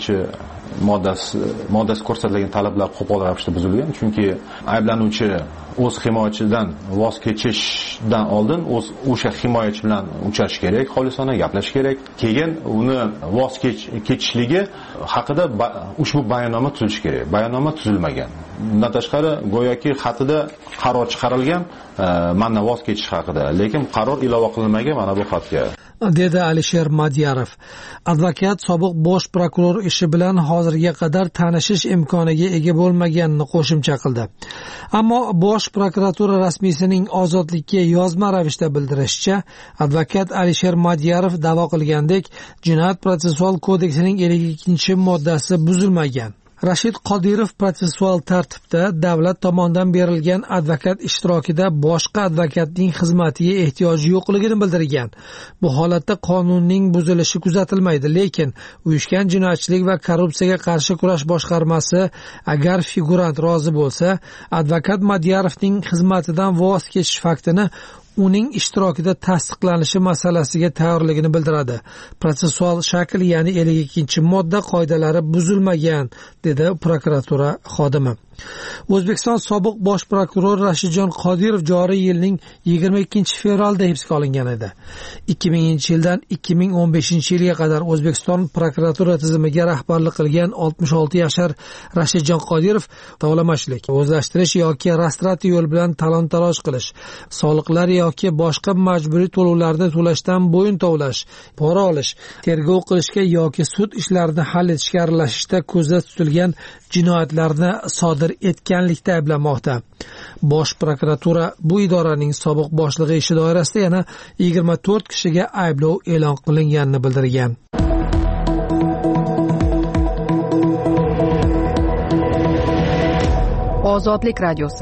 Speaker 17: 50-moddasi ko'rsatilgan talablar qo'pol ravishda buzilgan. Chunki ayblanuvchi o'z himoyachidan voz kechishdan oldin o'sha himoyachi bilan uchrashish kerak, xolisona gaplashish kerak. Keyin uni voz kechishligi haqida ushbu bayonnoma tuzilishi kerak. Bayonnoma tuzilmagan. Bundan tashqari, go'yoki xatida qaror chiqarilgan mendan voz kechish haqida, lekin qaror ilova qilinmagan mana bu xatga,
Speaker 3: dedi Alisher Madiyarov. Advokat sobiq bosh prokuror ishi bilan hozirga qadar tanishish imkoniga ega bo'lmaganini qo'shimcha qildi. Ammo bosh prokuratura rasmiysining Ozodlikka yozma ravishda bildirishicha, advokat Alisher Madiyarov da'vo qilgandek, Jinoyat protsessual kodeksining 52-moddasi buzilmagan. Rashid Qodirov protsessual tartibda davlat tomonidan berilgan advokat ishtirokida boshqa advokatning xizmatiga ehtiyoji yo'qligini bildirgan. Bu holatda qonunning buzilishi kuzatilmaydi, lekin uyushgan jinoyatchilik va korrupsiyaga qarshi kurash boshqarmasi agar figurant rozi bo'lsa, advokat Madiyarovning xizmatidan voz kechish faktini uning ishtirokida tasdiqlanishi masalasiga tayyorligini bildiradi. Protsessual shakl, ya'ni 52-modda qoidalari buzilmagan, dedi prokuratura xodimi. O'zbekiston sobiq bosh prokurori Rashidjon Qodirov joriy yilning 22-fevralda hibsga olingan edi. 2000-yildan 2015-yilga qadar O'zbekiston prokuratura tizimiga rahbarlik qilgan 66 yashar Rashidjon Qodirov tovlamachilik, o'zlashtirish yoki rastrati yo'l bilan talon-taroj qilish, soliqlar yoki boshqa majburiy to'lovlarni to'lashdan bo'yin tovlash, pora olish, tergov qilishga yoki sud ishlarini hal etishga aralashishda ko'zda tutilgan jinoyatlarni sodir etganlikda ayblanmoqda. Bosh prokuratura bu idoraning sobiq boshlig'i ishi doirasida yana 24 kishiga ayblov e'lon qilinganini bildirgan.
Speaker 4: Ozodlik radiosi.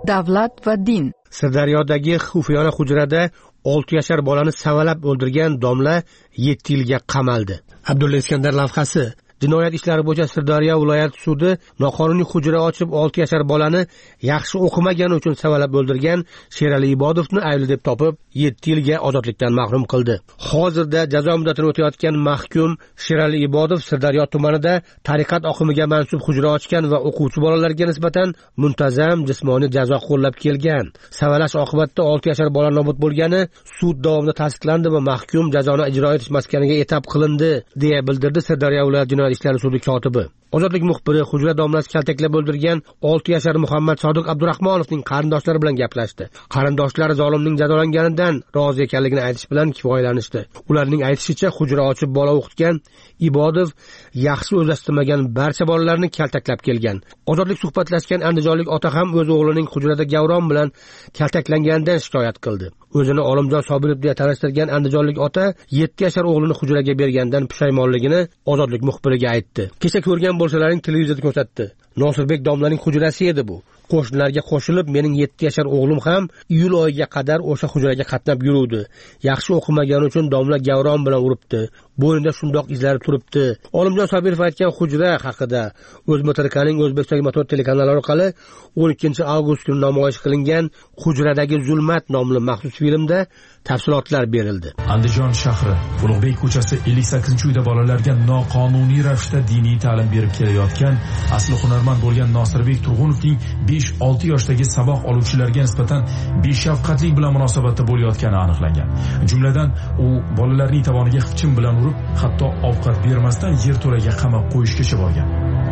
Speaker 4: davlat va din.
Speaker 12: Sirdaryodagi xufiyona hujrada 6 yashar bolani savalab o'ldirgan domla 7 yilga qamaldi. Abdulla Iskandar lavhasi. Jinoyat ishlari bo'yicha Sirdaryo viloyat sudi noqonuniy hujra ochib 6 yashar bolani yaxshi o'qimagani uchun savalab o'ldirgan Sherali Ibodovni aybli deb topib 7 yilga ozodlikdan mahrum qildi. Hozirda jazo muddatini o'tayotgan mahkum Sherali Ibodov Sirdaryo tumanida tariqat oqimiga mansub hujra ochgan va o'quvchi bolalarga nisbatan muntazam jismoniy jazo qo'llab kelgan. Savalash oqibatida 6 yashar bola nobud bo'lgani sud davomida tasdiqlandi va mahkum jazoni ijro etish maskaniga etap qilindi, deya bildirdi Sirdaryo viloyat jinoyat ishlari sudi kotibi. Ozodlik muxbiri hujra domlasi kaltaklab o'ldirgan 6 yashar Muhammad Sodiq Abdurahmonovning qarindoshlari bilan gaplashdi. Qarindoshlari zolimning jazolanganidan rozi ekanligini aytish bilan kifoyalanishdi. Ularning aytishicha, hujra ochib bola o'qitgan Ibodov yaxshi o'zlashtirmagan barcha bolalarni kaltaklab kelgan. Ozodlik suhbatlashgan andijonlik ota ham o'z o'g'lining hujrada gavron bilan kaltaklanganidan shikoyat qildi. O'zini Olimjon Sobirov deya tanishtirgan andijonlik ota 7 yashar o'g'lini hujraga bergandan pushaymonligini ozodlik muxbiriga aytdi. Kecha ko'rgan bo'lsalaring televizorda ko'rsatdi. Nosirbek domlaning hujrasi edi bu. Qo'shnilarga qo'shilib mening 7 yashar o'g'lim ham iyul oyiga qadar o'sha hujraga qatnab yuruvdi. Yaxshi o'qimagani uchun domla gavron bilan uribdi. Bo'ynida shundoq izlari turibdi. Olimjon Sobirov aytgan hujra haqida O'zmotorikaning O'zbekiston motor telekanali orqali 12-avgust kuni namoyish qilingan Hujradagi zulmat nomli maxsus filmda tafsilotlar berildi.
Speaker 16: Andijon shahri Ulug'bek ko'chasi 58-uyda bolalarga noqonuniy ravishda diniy ta'lim berib kelayotgan asli hunarmand bo'lgan Nosirbek Turg'unovning 5-6 yoshdagi saboq oluvchilarga nisbatan beshafqatlik bilan munosabatda bo'layotgani aniqlangan. Jumladan u bolalarning tovoniga xipchin bilan urib, hatto ovqat bermasdan yerto'laga qamab qo'yishgacha borgan.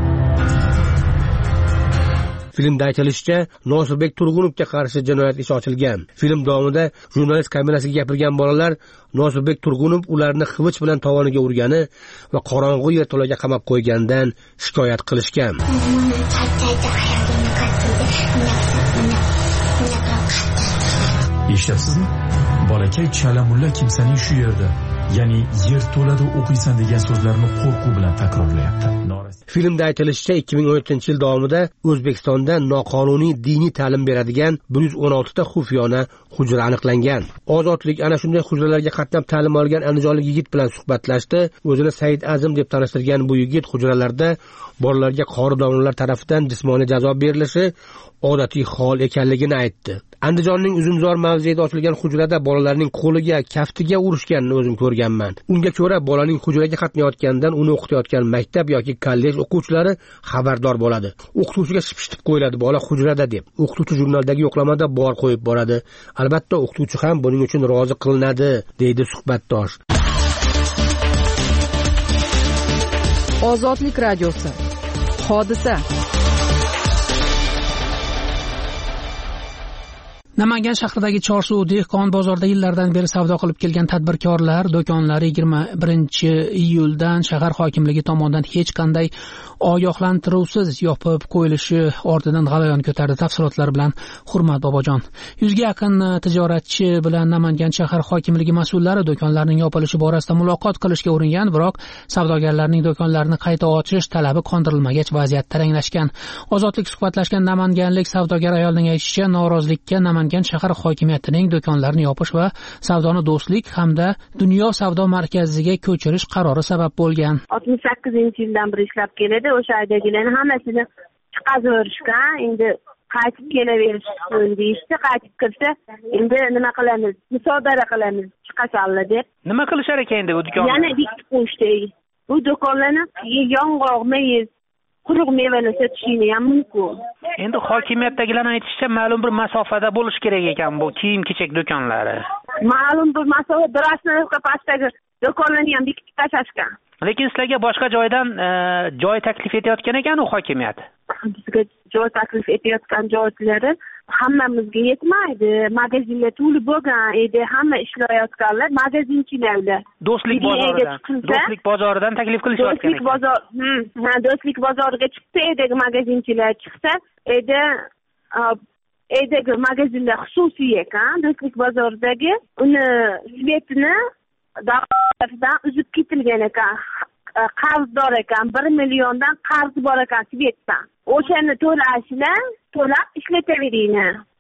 Speaker 12: Filmda aytilishicha, Nosirbek Turg'unovga qarshi jinoyat ishi ochilgan. Film davomida jurnalist kamerasiga gapirgan bolalar Nosirbek Turg'unov ularni xivich bilan tovoniga urgani va qorong'u yerto'laga qamab qo'ygandan shikoyat qilishgan.
Speaker 16: Eshityapsizmi? Bolakay Chalamulla kimsaning shu yerda, ya'ni yerto'lada o'qiysan degan so'zlarni qo'rquv bilan takrorlayapti.
Speaker 12: Filmda aytilishicha, 2017-yil davomida O'zbekistonda noqonuniy diniy ta'lim beradigan 116 ta xufiyona hujra aniqlangan. Ozodlik ana shunday hujralarga qatnab ta'lim olgan andijonlik yigit bilan suhbatlashdi. O'zini Said Azim deb tanishtirgan bu yigit hujralarda bolalarga qori domlalar tomonidan jismoniy jazo berilishi odatiy hol ekanligini aytdi. Andijonning Uzumzor mavzeida ochilgan hujrada bolalarning qo'liga, kaftiga urishganini o'zim ko'rganman. Unga ko'ra bolaning hujraga qatnayotganidan uni o'qitayotgan maktab yoki kollej o'quvchilari xabardor bo'ladi. O'qituvchiga shipshitib qo'yiladi bola hujrada deb. O'qituvchi jurnaldagi yo'qlamada bor qo'yib boradi. Albatta o'qituvchi ham buning uchun rozi qilinadi, deydi suhbatdosh.
Speaker 4: Ozodlik radiosi. Hodisa.
Speaker 5: Namangan shahridagi Chorsu dehqon bozorida yillardan beri savdo qilib kelgan tadbirkorlar do'konlari 21-iyuldan shahar hokimligi tomonidan hech qanday ogohlantiruvsiz yopib qo'yilishi ortidan g'alayon ko'tardi. Tafsilotlar bilan Hurmat Bobojon. 100 ga yaqin tijoratchi bilan Namangan shahar hokimligi mas'ullari do'konlarning yopilishi borasida muloqot qilishga uringan, biroq savdogarlarning do'konlarini qayta ochish talabi qondirilmagach vaziyat taranglashgan. Ozodlik suhbatlashgan namanganlik savdogar ayolning aytishicha, norozilikka Namangan shahar hokimiyatining do'konlarini yopish va savdoni Do'stlik hamda Dunyo savdo markaziga ko'chirish qarori sabab bo'lgan.
Speaker 11: 68-yildan beri ishlab keladi. O'sha aydagilarni hammasini chiqaverishgan. Endi qaytib kelaverish deyishdi. Qaytib kirsa, endi nima qilamiz? Musodara qilamiz, chiqasanlar deb.
Speaker 5: Nima qilishar ekan endi bu do'konni?
Speaker 11: Yana bekitib qo'yishdi. Bu do'konlarni yong'oq, mayiz, quruq mevalar sotishini ham mumkin.
Speaker 5: Endi hokimiyatdagilar aytishicha, ma'lum bir masofada bo'lish kerak ekan bu kiyim-kechak do'konlari.
Speaker 11: Ma'lum bir masofa, birasini pastdagi do'konlarni ham bekitib tashlashgan.
Speaker 5: Lekin sizlarga boshqa joydan joy taklif etayotgan ekan u hokimiyat.
Speaker 11: Bizga joy taklif etayotgan joylari hammamizga yetmaydi. Magazinlar to'lib bo'lgan edi, hamma ishlayotganlar magazinchilar.
Speaker 5: Do'stlik bozoridan taklif qilishyapti.
Speaker 11: Do'stlik bozoriga chiqsa edi, magazinchilar chiqsa edi, magazinlar xususiy ekan, Do'stlik bozoridagi uni svetini davlatdan uzib ketilgan ekan, qarzdor ekan, 1 milliondan qarz bor ekan svetdan. O'shani to'lab ishlataveringlar.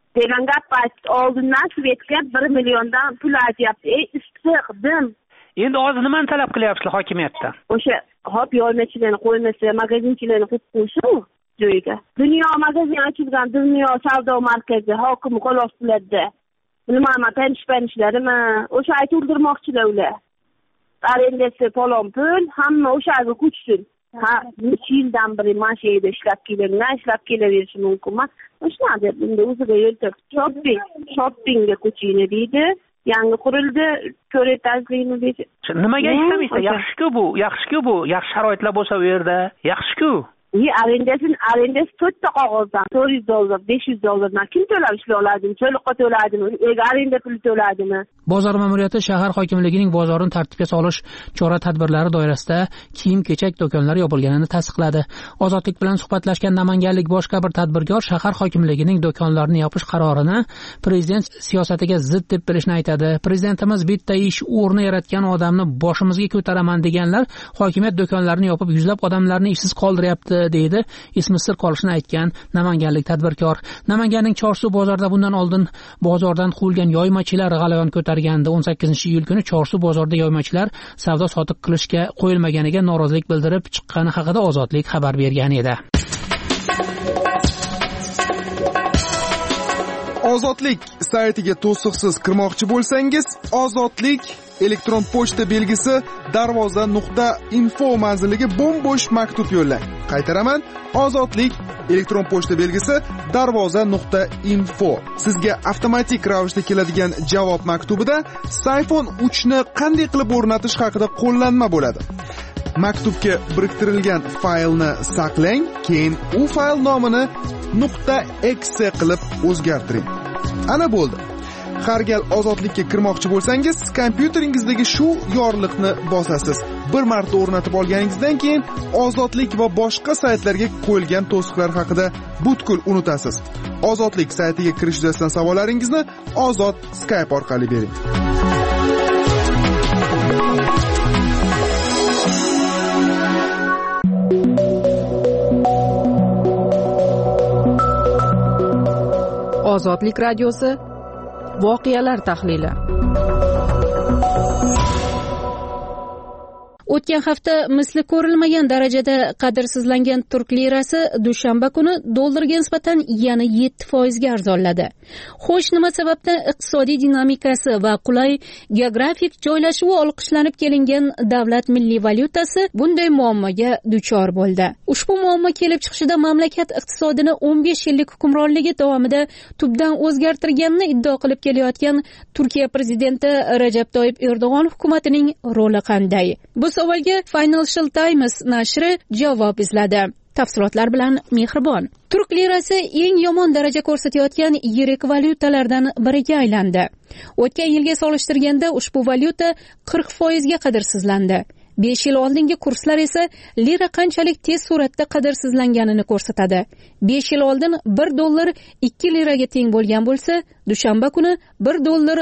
Speaker 18: degan gap oldindan Svetga 1 milliondan pul aytyapti. Istiqdim.
Speaker 5: Endi hozir nimani talab qilyapsizlar hokimiyatdan?
Speaker 18: O'sha hop yo'lmachilarni qo'ymasa, magazinchilarni qo'yib qo'ysin joyiga. Dunyo magazin ochilgan, dunyo savdo markazi hokimi qo'l ostida. Nimaman tanish-panishlarimi? O'sha aytildirmoqchilar ular. Arendasi palon pul, hamma o'shaga ko'chsin. Ha, necha yildan beri mana shu yerda ishlab kelaverishi mumkin emas. O'shana deb bunda o'ziga yo'l topdi. Shoppingga ko'chini deydi. Yangi qurildi, ko'retasizmi deydi.
Speaker 5: Nimaga ishlamaysiz? Yaxshi-ku bu. Yaxshi sharoitlar bo'lsa u yerda. Yaxshi-ku.
Speaker 18: Arendasi 4 ta qog'ozdan $400, $500 kim to'lab ishlay oladimi? To'liqqa to'ladimi? Arenda puli to'ladimi?
Speaker 5: Bozor ma'muriyati shahar hokimligining bozorni tartibga solish chora-tadbirlari doirasida kiyim-kechak do'konlari yopilganini tasdiqladi. Ozodlik bilan suhbatlashgan namanganlik boshqa bir tadbirkor shahar hokimligining do'konlarini yopish qarorini prezident siyosatiga zid deb bilishni aytadi. Prezidentimiz bitta ish o'rni yaratgan odamni boshimizga ko'taraman deganlar hokimiyat do'konlarini yopib yuzlab odamlarni ishsiz qoldiryapti deydi ismi sir qolishini aytgan namanganlik tadbirkor. Namanganning Chorsu bozorida bundan oldin bozordan quvilgan yoymachilar g'alayon ko'targandi. 18-iyul kuni Chorsu bozorida yoymachilar savdo sotiq qilishga qo'yilmaganiga norozilik bildirib chiqqani haqida Ozodlik xabar bergan edi.
Speaker 19: Ozodlik saytiga to'siqsiz kirmoqchi bo'lsangiz, Ozodlik elektron pochta belgisi darvoza.info manziliga bo'm-bo'sh maktub yo'llang. Qaytaraman, Ozodlik elektron pochta belgisi darvoza.info. Sizga avtomatik ravishda keladigan javob maktubida iPhone 3 ni qanday qilib o'rnatish haqida qo'llanma bo'ladi. Maktubga biriktirilgan faylni saqlang, keyin u fayl nomini .exe qilib o'zgartiring. Ana bo'ldi. Har gal Ozodlikka kirmoqchi bo'lsangiz, kompyuteringizdagi shu yorliqni bosasiz. Bir marta o'rnatib olganingizdan keyin Ozodlik va boshqa saytlarga qo'yilgan to'siqlar haqida butkul unutasiz. Ozodlik saytiga kirish yuzasidan savollaringizni Ozod Skype orqali bering.
Speaker 4: Ozodlik radiosi voqealar tahlili.
Speaker 1: O'tgan hafta misli ko'rilmagan darajada qadrsizlangan turk lirasi dushanba kuni dollarga nisbatan yana 7% ga arzonladi. Xo'sh, nima sababdan iqtisodiy dinamikasi va qulay geografik joylashuvi olqishlanib kelingan davlat milliy valyutasi bunday muammoga duchor bo'ldi? Ushbu muammo kelib chiqishida mamlakat iqtisodini 15 yillik hukmronligi davomida tubdan o'zgartirganini iddao qilib kelayotgan Turkiya prezidenti Rajab Toyyib Erdo'g'on hukumatining roli qanday? Bu savolga Financial Times nashri javob izladi. Tafsilotlar bilan Mehribon. Turk lirasi eng yomon daraja ko'rsatayotgan yirik valyutalardan biriga aylandi. O'tgan yilga solishtirganda ushbu valyuta 40% ga qadrsizlandi. 5 yil oldingi kurslar esa lira qanchalik tez suratda qadrsizlanganini ko'rsatadi. 5 yil oldin 1 dollar 2 liraga teng bo'lgan bo'lsa, dushanba kuni 1 dollar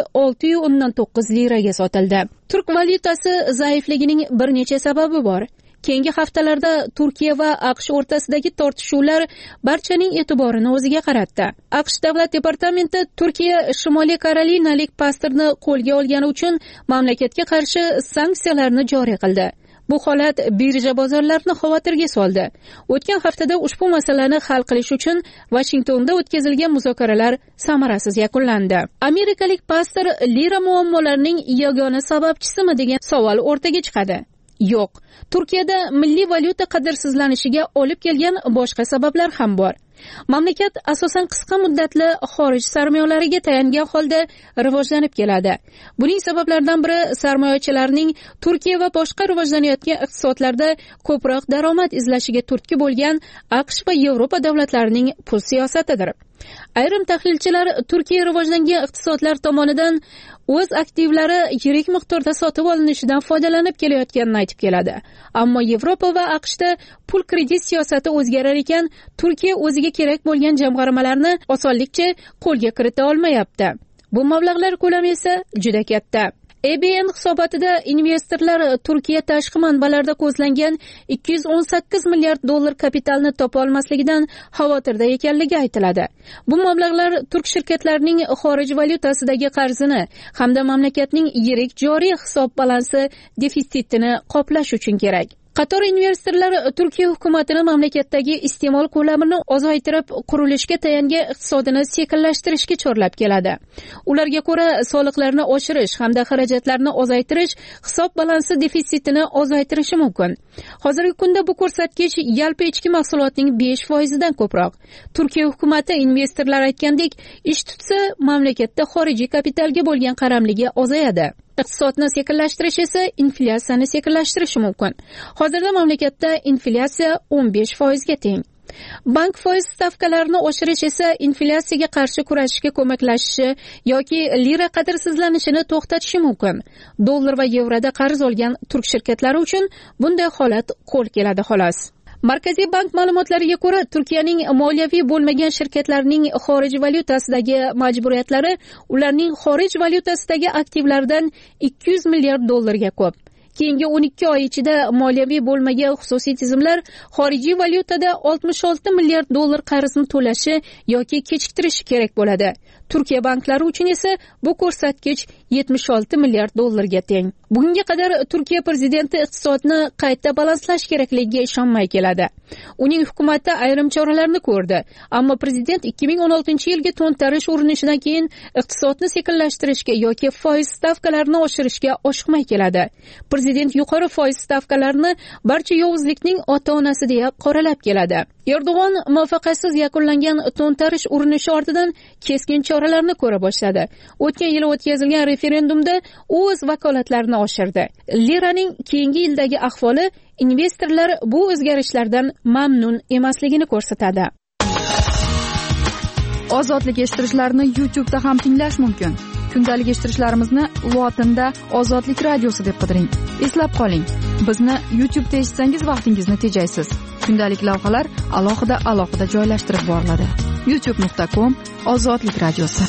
Speaker 1: 6.9 liraga sotildi. Turk valyutasi zaifligining bir necha sababi bor. Keyingi haftalarda Turkiya va AQSh o'rtasidagi tortishuvlar barchaning e'tiborini o'ziga qaratdi. AQSh davlat departamenti Turkiya Shimoliy Karolinalik pastorni qo'lga olgani uchun mamlakatga qarshi sanksiyalarni joriy qildi. Bu holat birja bozorlarini xavotirga soldi. O'tgan haftada ushbu masalani hal qilish uchun Washingtonda o'tkazilgan muzokaralar samarasiz yakunlandi. Amerikalik pastor lira muammolarining yagona sababchisimi degan savol o'rtaga chiqadi. Yo'q. Turkiyada milliy valyuta qadrsizlanishiga olib kelgan boshqa sabablar ham bor. Mamlakat asosan qisqa muddatli xorij sarmoyalariga tayangan holda rivojlanib keladi. Buning sabablaridan biri sarmoyachilarning Turkiya va boshqa rivojlanayotgan iqtisodlarda ko'proq daromad izlashiga turtki bo'lgan AQSh va Yevropa davlatlarining pul siyosatidir. Ayrim tahlilchilar Turkiya rivojlangan iqtisodlar tomonidan o'z aktivlari yirik miqdorda sotib olinishidan foydalanib kelayotganini aytib keladi. Ammo Yevropa va AQShda pul kredit siyosati o'zgarar ekan, Turkiya o'ziga kerak bo'lgan jamg'armalarni osonlikcha qo'lga kirita olmayapti. Bu mablag'lar ko'lami esa juda katta. ABN hisobotida investorlar Turkiya tashqi manbalarda ko'zlangan 218 milliard dollar kapitalni topa olmasligidan xavotirda ekanligi aytiladi. Bu mablag'lar turk shirkatlarining xorij valyutasidagi qarzini hamda mamlakatning yirik joriy hisob balansi defitsitini qoplash uchun kerak. Qator investorlar Turkiya hukumatini mamlakatdagi iste'mol ko'lamini ozaytirib, qurilishga tayangan iqtisodini sekinlashtirishga chorlab keladi. Ularga ko'ra, soliqlarni oshirish hamda xarajatlarni ozaytirish hisob balansi defitsitini ozaytirishi mumkin. Hozirgi kunda bu ko'rsatkich yalpi ichki mahsulotning 5%dan ko'proq. Turkiya hukumati investorlar aytgandek, ish tutsa, mamlakatda xorijiy kapitalga bo'lgan qaramligi ozayadi. Iqtisodni sekinlashtirish esa inflyatsiyani sekinlashtirishi mumkin. Hozirda mamlakatda inflyatsiya 15% ga teng. Bank foiz stavkalarini oshirish esa inflyatsiyaga qarshi kurashishga ko'maklashishi yoki lira qadrsizlanishini to'xtatishi mumkin. Dollar va yevroda qarz olgan turk shirkatlari uchun bunday holat qo'l keladi xolos. Markaziy bank ma'lumotlariga ko'ra, Turkiyaning moliyaviy bo'lmagan shirkatlarining xorij valyutasidagi majburiyatlari ularning xorij valyutasidagi aktivlaridan 200 milliard dollarga ko'p. Keyingi 12 oy ichida moliyaviy bo'lmagan xususiy tizimlar xorijiy valyutada 66 milliard dollar qarzni to'lashi yoki kechiktirishi kerak bo'ladi. Turkiya banklari uchun esa bu ko'rsatkich 76 milliard dollarga teng. Bugunga qadar Turkiya prezidenti iqtisodni qayta balanslash kerakligiga ishonmay keladi. Uning hukumati ayrim choralarni ko'rdi, ammo prezident 2016-yilgi to'ntarish urinishidan keyin iqtisodni sekinlashtirishga yoki foiz stavkalarini oshirishga oshiqmay keladi. Prezident yuqori foiz stavkalarini barcha yovuzlikning ota-onasi deya qoralab keladi. Erdo'g'on muvaffaqiyatsiz yakunlangan to'ntarish urinishi ortidan keskin choralarni ko'ra boshladi. O'tgan yili o'tkazilgan referendumda u o'z vakolatlarini oshirdi. Liraning keyingi yildagi ahvoli investorlar bu o'zgarishlardan mamnun emasligini ko'rsatadi.
Speaker 4: Ozodlik eshittirishlarni YouTube'da ham tinglash mumkin. Kundalik eshittirishlarimizni lotinda Ozodlik radiosi deb qidiring. Eslab qoling, bizni YouTube'da eshitsangiz vaqtingizni tejaysiz. Kundalik lavhalar alohida joylashtirib boriladi. youtube.com/Ozodlik radiosi.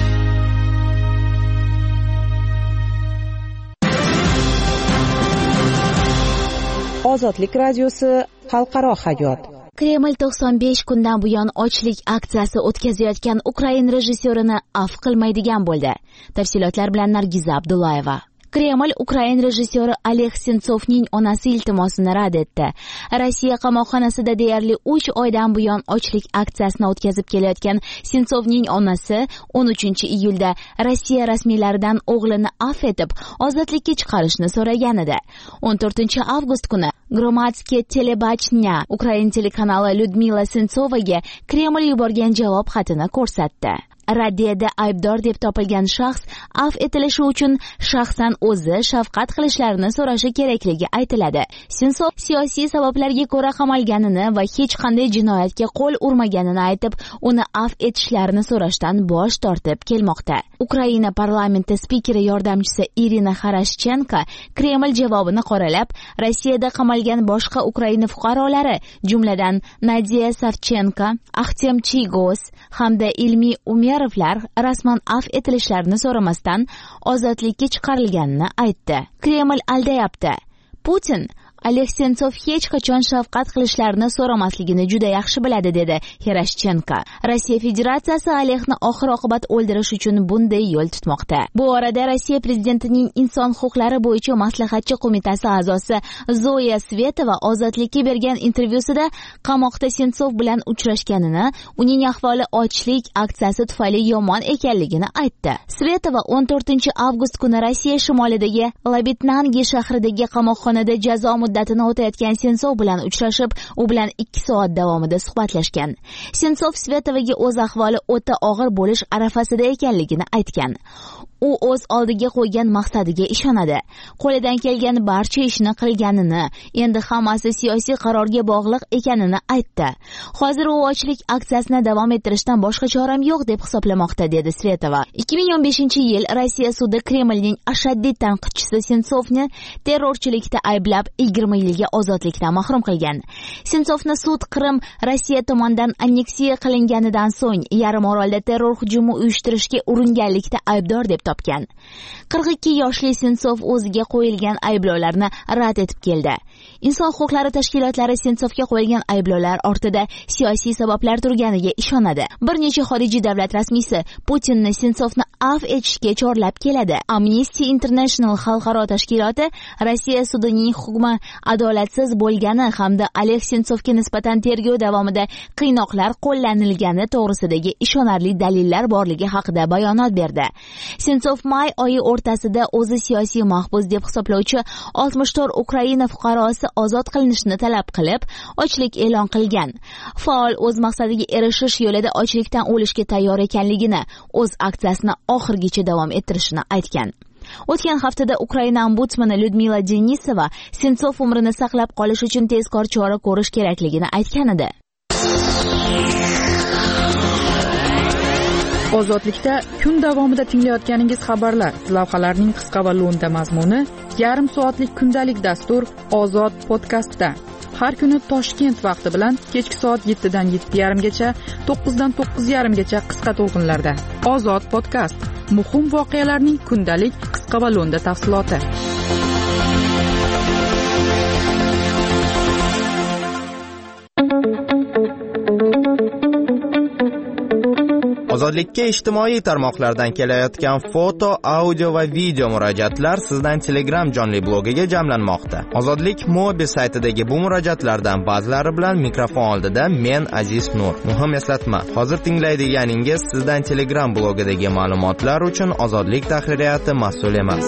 Speaker 20: Ozodlik radiosi xalqaro hayot.
Speaker 6: Kreml 95 kundan buyon ochlik aksiyasi o'tkazayotgan Ukraina rejissyorini afv qilmaydigan bo'ldi. Tafsilotlar bilan Nargiza Abdullayeva. Kreml Ukraina rejissyori Oleg Sentsovning onasi iltimosini rad etdi. Rossiya qamoqxonasida deyarli 3 oydan buyon ochlik aksiyasini o'tkazib kelayotgan Sentsovning onasi 13-iyulda Rossiya rasmiylaridan o'g'lini afv etib, ozodlikka chiqarishni so'ragan edi. 14-avgust kuni Gromadskiy telebachnya Ukraina telekanali Lyudmila Sentsovaga Kreml yuborgan javob xatini ko'rsatdi. Raddiyada aybdor deb topilgan shaxs afv etilishi uchun shaxsan o'zi shafqat qilishlarini so'rashi kerakligi aytiladi. Sentsov siyosiy sabablarga ko'ra qamalganini va hech qanday jinoyatga qo'l urmaganini aytib, uni afv etishlarini so'rashdan bosh tortib kelmoqda. Ukraina parlamenti spikeri yordamchisi Irina Xarashchenko Kreml javobini qoralab, Rossiyada qamalgan boshqa Ukraina fuqarolari, jumladan Nadiya Savchenko, Axtem Chigos hamda Ilmi Umerovlar rasman afv etilishlarini so'ramasdan ozodlikka chiqarilganini aytdi. Kreml aldayapti. Putin Oleg Sentsov hech qachon shafqat qilishlarini so'ramasligini juda yaxshi biladi, dedi Xarashchenko. Rossiya Federatsiyasi Olegni oxir-oqibat o'ldirish uchun bunday yo'l tutmoqda. Bu orada Rossiya prezidentining inson huquqlari bo'yicha maslahatchi qo'mitasi a'zosi Zoya Svetova ozodlikka bergan intervyusida qamoqda Sentsov bilan uchrashganini, uning ahvoli ochlik aksiyasi tufayli yomon ekanligini aytdi. Svetova 14-avgust kuni Rossiya shimolidagi Labitnangi shahridagi qamoqxonada jazo muddatini o'tayotgan Sentsov bilan uchrashib, u bilan 2 soat davomida suhbatlashgan. Sentsov Svetovaga o'z ahvoli o'ta og'ir bo'lish arafasida ekanligini aytgan. U o'z oldiga qo'ygan maqsadiga ishonadi. Qo'lidan kelgan barcha ishni qilganini, endi hammasi siyosiy qarorga bog'liq ekanini aytdi. Hozir u ochlik aksiyasini davom ettirishdan boshqa choram yo'q deb hisoblamoqda, dedi Svetova. 2015-yil Rossiya sudi Kremlning ashaddiy tanqidchisi Sentsovni terrorchilikda ayblab 20 yilga ozodlikdan mahrum qilgan. Sentsovni sud Qrim Rossiya tomonidan anneksiya qilinganidan so'ng yarim orolda terror hujumi uyushtirishga uringanlikda aybdor deb topgan. 42 yoshli Sentsov o'ziga qo'yilgan ayblovlarni rad etib keldi. Inson huquqlari tashkilotlari Sentsovga qo'yilgan ayblovlar ortida siyosiy sabablar turganiga ishonadi. Bir necha xorijiy davlat rasmiysi Putinni Sentsovni afv etishga chorlab keladi. Amnesty International xalqaro tashkiloti Rossiya sudining hukmi adolatsiz bo'lgani hamda Oleg Sentsovga nisbatan tergov davomida qiynoqlar qo'llanilgani to'g'risidagi ishonarli dalillar borligi haqida bayonot berdi. Sentsov may oyi o'rtasida o'zi siyosiy mahbus deb hisoblovchi 64 Ukraina fuqarosi ozod qilinishini talab qilib, ochlik e'lon qilgan. Faol o'z maqsadiga erishish yo'lida ochlikdan o'lishga tayyor ekanligini, o'z aksiyasini oxirigacha davom ettirishini aytgan. O'tgan haftada Ukraina ombudsmani Lyudmila Denisova Sentsov umrini saqlab qolish uchun tezkor chora ko'rish kerakligini aytgan edi.
Speaker 4: Ozodlikda kun davomida tinglayotganingiz xabarlar, lavhalarning qisqa va lo'nda mazmuni, yarim soatlik kundalik dastur Ozod podkastda. Har kuni Toshkent vaqti bilan kechki soat 7 dan 7:30 gacha, 9 dan 9:30 gacha qisqa to'lqinlarda. Ozod podkast. Muhim voqealarning kundalik qisqa va lo'nda tafsiloti.
Speaker 21: Ozodlikka ijtimoiy tarmoqlardan kelayotgan foto, audio va video murojaatlar sizdan Telegram jonli blogiga jamlanmoqda. Ozodlik mobil saytidagi bu murojaatlardan ba'zilari bilan mikrofon oldida men Aziz Nur. Muhim eslatma, hozir tinglaydiganingiz sizdan Telegram blogidagi ma'lumotlar uchun Ozodlik tahririyati mas'ul emas.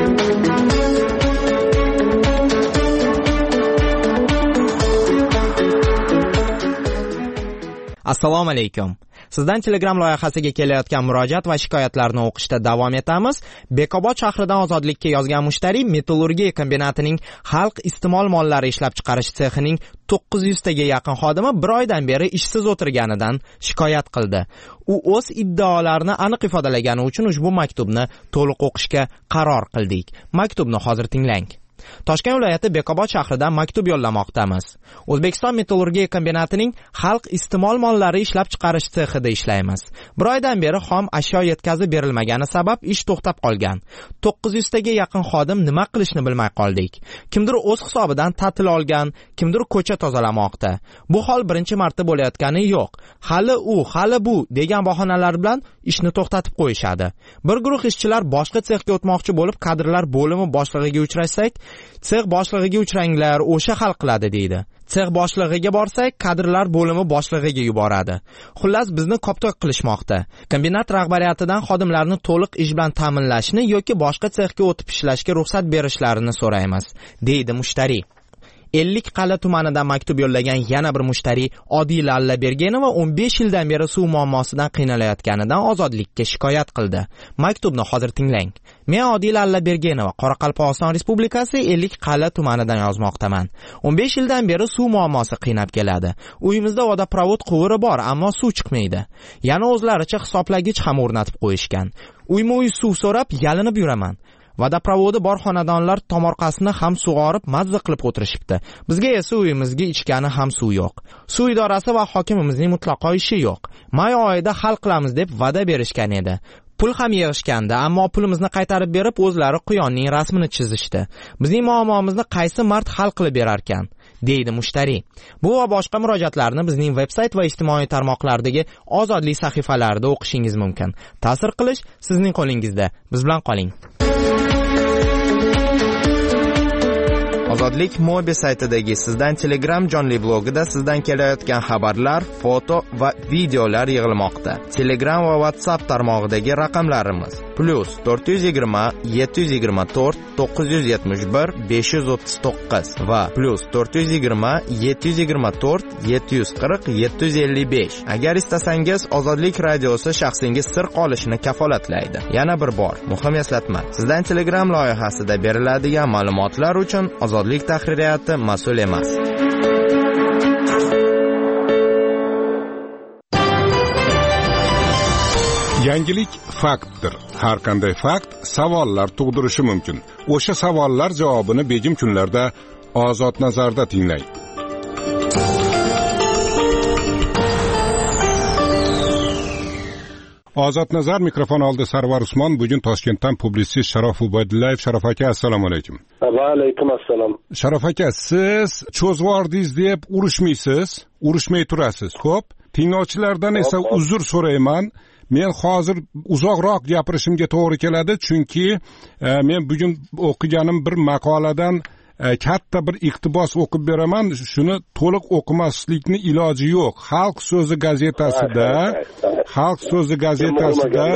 Speaker 21: Assalomu alaykum. Sizdan Telegram loyihasiga kelayotgan murojaat va shikoyatlarni o'qishda davom etamiz. Bekobod shahridan Ozodlikka yozgan mushtariy metallurgiya kombinatining xalq iste'mol mollari ishlab chiqarish sexining 900 taga yaqin xodimi bir oydan beri ishsiz o'tirganidan shikoyat qildi. U o'z iddaolarini aniq ifodalagani uchun ushbu maktubni to'liq o'qishga qaror qildik. Maktubni hozir tinglang. Toshkent viloyati Bekobod shahridan maktub yo'llamoqdamiz. O'zbekiston metallurgiya kombinatining xalq iste'mol mollari ishlab chiqarish sexida ishlaymiz. Bir oydan beri xom ashyo yetkazib berilmagani sabab ish to'xtab qolgan. 900 taga yaqin xodim nima qilishni bilmay qoldik. Kimdir o'z hisobidan ta'til olgan, kimdir ko'cha tozalamoqda. Bu hol birinchi marta bo'layotgani yo'q. Hali bu degan bahonalar bilan ishni to'xtatib qo'yishadi. Bir guruh ishchilar boshqa sexga o'tmoqchi bo'lib, kadrlar bo'limi boshlig'iga uchrashsak, sex boshlig'iga uchranglar, o'sha hal qiladi deydi. Sex boshlig'iga borsak, kadrlar bo'limi boshlig'iga yuboradi. Xullas bizni koptok qilishmoqda. Kombinat rahbariyatidan xodimlarni to'liq ish bilan ta'minlashni yoki boshqa sexga o'tib ishlashga ruxsat berishlarini so'raymiz, deydi mushtariy. 50 Qala tumanidan maktub yo'llagan yana bir mushtariy Odila Allabergenova 15 yildan beri suv muammosidan qiynalayotganidan Ozodlikka shikoyat qildi. Maktubni hozir tinglang. Men Odila Allabergenova, Qoraqalpog'iston Respublikasi 50 Qala tumanidan yozmoqdaman. 15 yildan beri suv muammosi qiynab keladi. Uyimizda vodoprovod quvuri bor, ammo suv chiqmaydi. Yana o'zlaricha hisoblagich ham o'rnatib qo'yishgan. Uyma-uy suv so'rab yalinib yuraman. Vodoprovodi bor xonadonlar tomorqasini ham sug'orib mazza qilib o'tirishibdi. Bizga esa uyimizga ichgani ham suv yo'q. Suv idorasi va hokimimizning mutlaqo ishi yo'q. May oyida hal qilamiz deb va'da berishgan edi. Pul ham yig'ishgandi, ammo pulimizni qaytarib berib, o'zlari quyonning rasmini chizishdi. Bizning muammomizni qaysi mard hal qilib berar ekan, deydi mushtariy. Bu va boshqa murojaatlarni bizning veb-sayt va ijtimoiy tarmoqlardagi Ozodlik sahifalarida o'qishingiz mumkin. Ta'sir qilish sizning qo'lingizda. Biz bilan qoling. Ozodlik mobil saytidagi sizdan Telegram jonli blogida sizdan kelayotgan xabarlar, foto va videolar yig'ilmoqda. Telegram va WhatsApp tarmog'idagi raqamlarimiz +420 724 971 539 va +420 724 740 755. Agar istasangiz, Ozodlik radiosi shaxsingiz sir qolishini kafolatlaydi. Yana bir bor, muhim eslatma. Sizdan Telegram loyihasida beriladigan ma'lumotlar uchun Ozodlik tahririyati mas'ul emas.
Speaker 13: Yangilik faktdir. Har qanday fakt savollar tug'dirishi mumkin. O'sha savollar javobini begim kunlarda Ozod nazarda tinglang. Ozod nazar mikrofon oldi Sarvar Usmon. Bugun Toshkentdan publitsist Sharof Ubaydullayev. Sharof aka, assalomu alaykum.
Speaker 10: Va alaykum assalom.
Speaker 13: Sharof aka, siz cho'zvordingiz deb urushmaysiz, urushmay turasiz. Xo'p, tinglovchilardan esa uzr so'rayman. Men hozir uzoqroq gapirishimga to'g'ri keladi, chunki men bugun o'qiganim bir maqoladan katta bir iqtibos o'qib beraman. Shuni to'liq o'qimaslikni iloji yo'q. Xalq so'zi gazetasida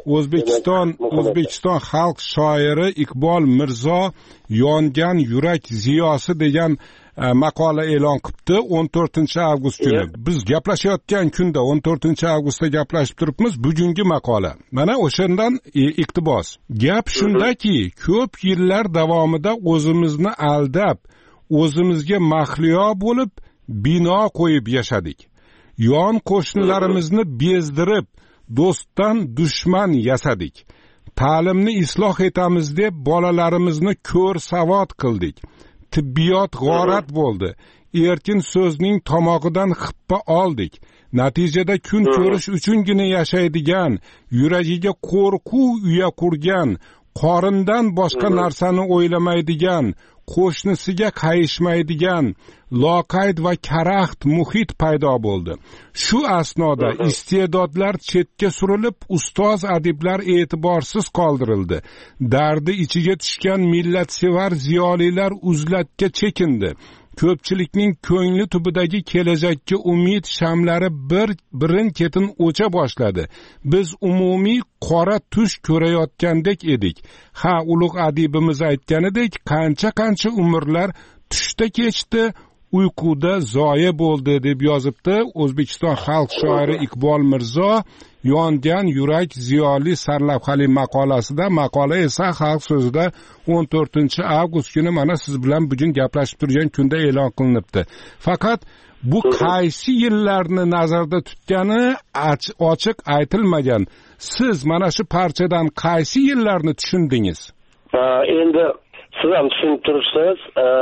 Speaker 13: O'zbekiston xalq shoiri Iqbol Mirzo yongan yurak ziyosi degan maqola e'lon qilibdi 14-avgust kuni. Biz gaplashayotgan kunda 14-avgustda gaplashib turibmiz. Bugungi maqola. Mana o'shandan iqtibos. Gap shundaki, ko'p yillar davomida o'zimizni aldab, o'zimizga mahliyo bo'lib, bino qo'yib yashadik. Yon qo'shnilarimizni bezdirib, do'stdan dushman yasadik. Ta'limni isloh etamiz deb bolalarimizni ko'r savod qildik. Tibbiyot g'orat bo'ldi. Erkin so'zning tomog'idan xippa oldik. Natijada kun ko'rish uchungina yashaydigan, yuragiga qo'rquv uya qurgan, qorindan boshqa narsani o'ylamaydigan, qo'shnisiga qayishmaydigan, loqayd va karaxt muhit paydo bo'ldi. Shu asnoda iste'dodlar chetga surilib, ustoz adiblar e'tiborsiz qoldirildi. Dardi ichiga tushgan millatsevar ziyolilar uzlatga chekindi. Ko'pchilikning ko'ngli tubidagi kelajakka umid shamlari birin-ketin o'cha boshladi. Biz umumiy qora tush ko'rayotgandek edik. Ha, ulug' adibimiz aytganidek, qancha umrlar tushda kechdi, uyquda zoya bo'ldi deb yozibdi O'zbekiston xalq shoiri Iqbol Mirzo yongan yurak ziyoli sarlavhali maqolasida. Maqola esa xalq so'zida 14-avgust kuni mana siz bilan bugun gaplashib turgan kunda e'lon qilinibdi. Faqat bu qaysi yillarni nazarda tutgani ochiq aytilmagan. Siz mana shu parchadan qaysi yillarni tushundingiz?
Speaker 10: Endi siz ham tushunib turibsiz.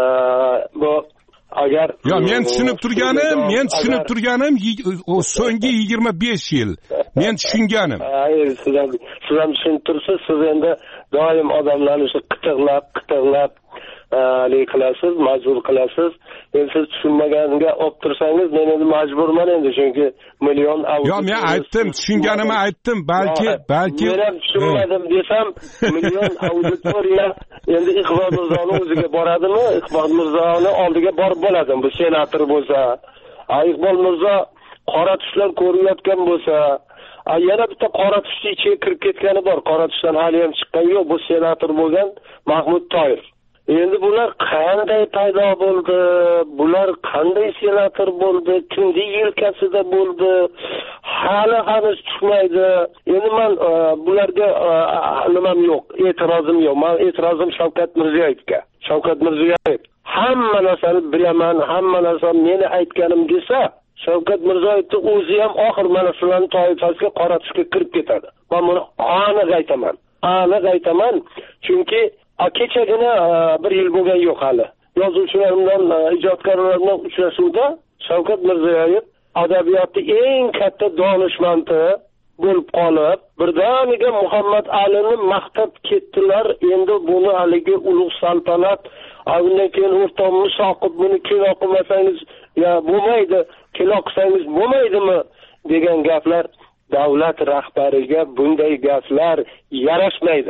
Speaker 10: Bu agar
Speaker 13: men tushunib turganim so'nggi 25 yil. Men tushunganim.
Speaker 10: Siz ham tushunib turibsiz. Siz endi doim odamlarni shu qitiqlab qilasiz, majbur qilasiz. Endi siz tushunmaganiga olib tursangiz, men endi majburman endi, chunki million
Speaker 13: men aytdim, tushunganimni aytdim. Balki
Speaker 10: men ham tushunmadim desam, million auditoriya endi Iqbol Mirzoni o'ziga boradimi? Iqbol Mirzoni oldiga borib bo'ladimi? Bu senator bo'lsa, Iqbol Mirzo qora tushlar ko'rayotgan bo'lsa, yana bitta qora tushni ichiga kirib ketgani bor. Qora tushdan hali ham chiqqani yo'q. Bu senator bo'lgan Mahmud Toyir. Endi bular qanday paydo bo'ldi? Bular qanday senator bo'ldi? Kimning yelkasida bo'ldi? Hanuz chiqmaydi. Endi men bularga nimam yo'q, e'tirozim yo'q. Men e'tirozim Shavkat Mirziyoyevga. Shavkat Mirziyoyev hamma narsani bilaman, hamma narsa meni aytganim desa, Shavkat Mirziyoyevning o'zi ham oxir mana shularning toifasiga qora tushga kirib ketadi. Men buni aniq aytaman. Chunki kechagina bir yil bo'lgan yo'q hali. Yozuvchilar bilan ijodkorlar bilan uchrashuvda Shavkat Mirziyoyev adabiyotning eng katta donishmandi bo'lib qolib, birdaniga Muhammad Alini maqtab ketdilar. Endi buni haligi ulug' saltanat, undan keyin o'rtoq Musoqib buni kino qilmasangiz bo'lmaydi, kino qilsangiz bo'lmaydimi degan gaplar. Davlat rahbariga bunday gaplar yarashmaydi.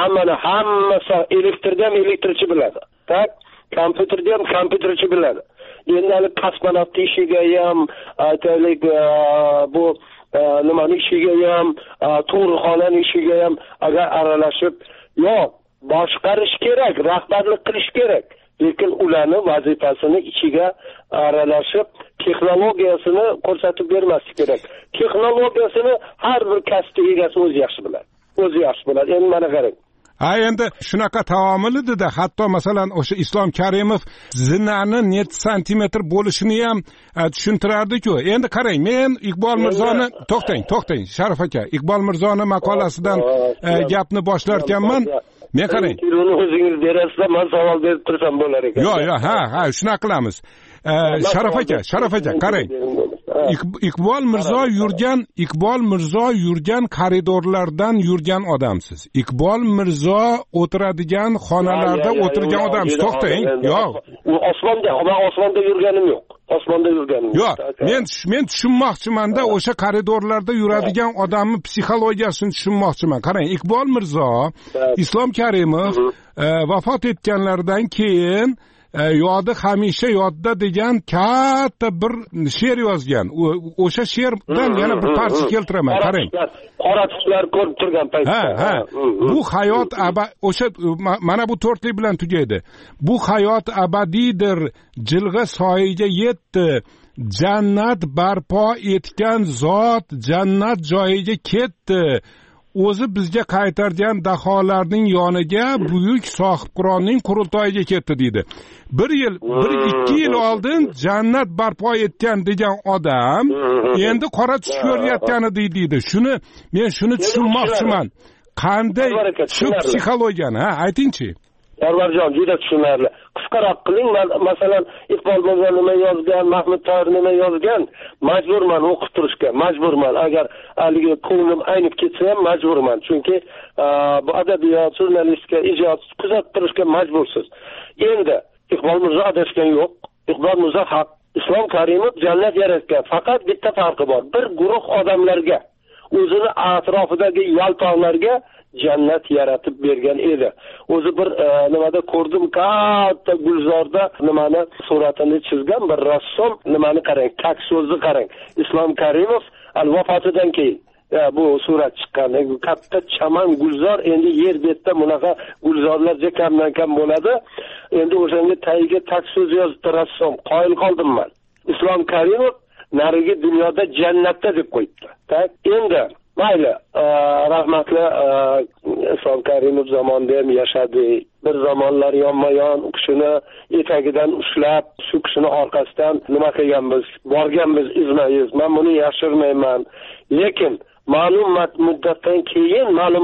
Speaker 10: Hammasi elektrda ham elektrchi biladi. Tak, kompyuterda ham kompyuterchi biladi. Endi hali kosmonavt ishiga ham, aytaylik, bu nimani ishiga ham, tug'ruqxona ishiga ham agar aralashib, yo'q, boshqarish kerak, rahbarlik qilish kerak. Lekin ularni vazifasini ichiga aralashib, texnologiyasini ko'rsatib bermaslik kerak. Texnologiyasini har bir kasb egasi o'zi yaxshi biladi. Endi mana qarang.
Speaker 13: Endi shunaqa taomil edi-da, hatto masalan o'sha Islom Karimov zinani net santimetr bo'lishini ham tushuntirardi-ku. Endi qarang, men Iqbol Mirzoni to'xtang, Sharof aka, Iqbol Mirzoni maqolasidan gapni boshlar ekanman. Men qarang.
Speaker 10: Uni o'zingiz berasiz, men savol berib tursam bo'lar ekan.
Speaker 13: Yo'q, shunaqa qilamiz. Sharaf aka qarang, Iqbol Mirzo yurgan koridorlardan yurgan odamsiz. Iqbol Mirzo o'tiradigan xonalarda o'tirgan odamsiz. To'xtang. Yo'q.
Speaker 10: U osmonda yurganim yo'q.
Speaker 13: Yo'q, men tushunmoqchiman-da, o'sha koridorlarda yuradigan odamni psixologiyasini tushunmoqchiman. Qarang, Iqbol Mirzo, Islom Karimov vafot etganlaridan keyin yodi hamisha yodda degan katta bir she'r yozgan. O'sha she'rdan yana bir parcha keltiraman. Qarang.
Speaker 10: Qora tushlar ko'rib turgan paytda.
Speaker 13: Bu hayot o'sha mana bu to'rtlik bilan tugaydi. Bu hayot abadiydir, jilg'a soyiga yetdi. Jannat barpo etgan zot jannat joyiga ketdi. O'zi bizga qaytargan daholarning yoniga buyuk sohibqironning qurultoyiga ketdi deydi. 1-2 yil oldin jannat barpo etgan degan odam endi qora tush ko'rayotgan deydi. Men shuni tushunmoqchiman. Qanday shu psixologiyani, aytingchi.
Speaker 10: Sarvarjon, juda tushunarli. Qisqaroq qiling. Masalan, Iqbol Mirzo nima yozgan, Mahmud Toyir nima yozgan, majburman o'qib turishga, majburman. Agar haligi ko'nglim aynib ketsa ham majburman. Chunki bu adabiyot, jurnalistika, ijod kuzatib turishga majbursiz. Endi Iqbol Mirzo adashgan yo'q. Iqbol Mirzo haq. Islom Karimov jannat yaratgan. Faqat bitta farqi bor. Bir guruh odamlarga, o'zini atrofidagi yaltoqlarga jannat yaratib bergan edi. O'zi bir nimada ko'rdim, katta gulzorda nimani suratini chizgan bir rassom, nimani qarang, tak so'zni qarang. Islom Karimov vafotidan keyin bu surat chiqqan. Katta chaman gulzor, endi yer betida bunaqa gulzorlarcha kamdan kam bo'ladi. Endi o'shanga tagiga tak so'z yozibdi rassom. Qoyil qoldim men. Islom Karimov narigi dunyoda jannatda deb qo'yibdi. Tak, endi mayli, rahmatli Islom Karimov zamonida ham yashadi. Bir zamonlar yonma-yon u kishini etagidan ushlab, shu kishini orqasidan nima qilganmiz, borganmiz izma-iz. Men buni yashirmayman. Lekin ma'lum muddatdan keyin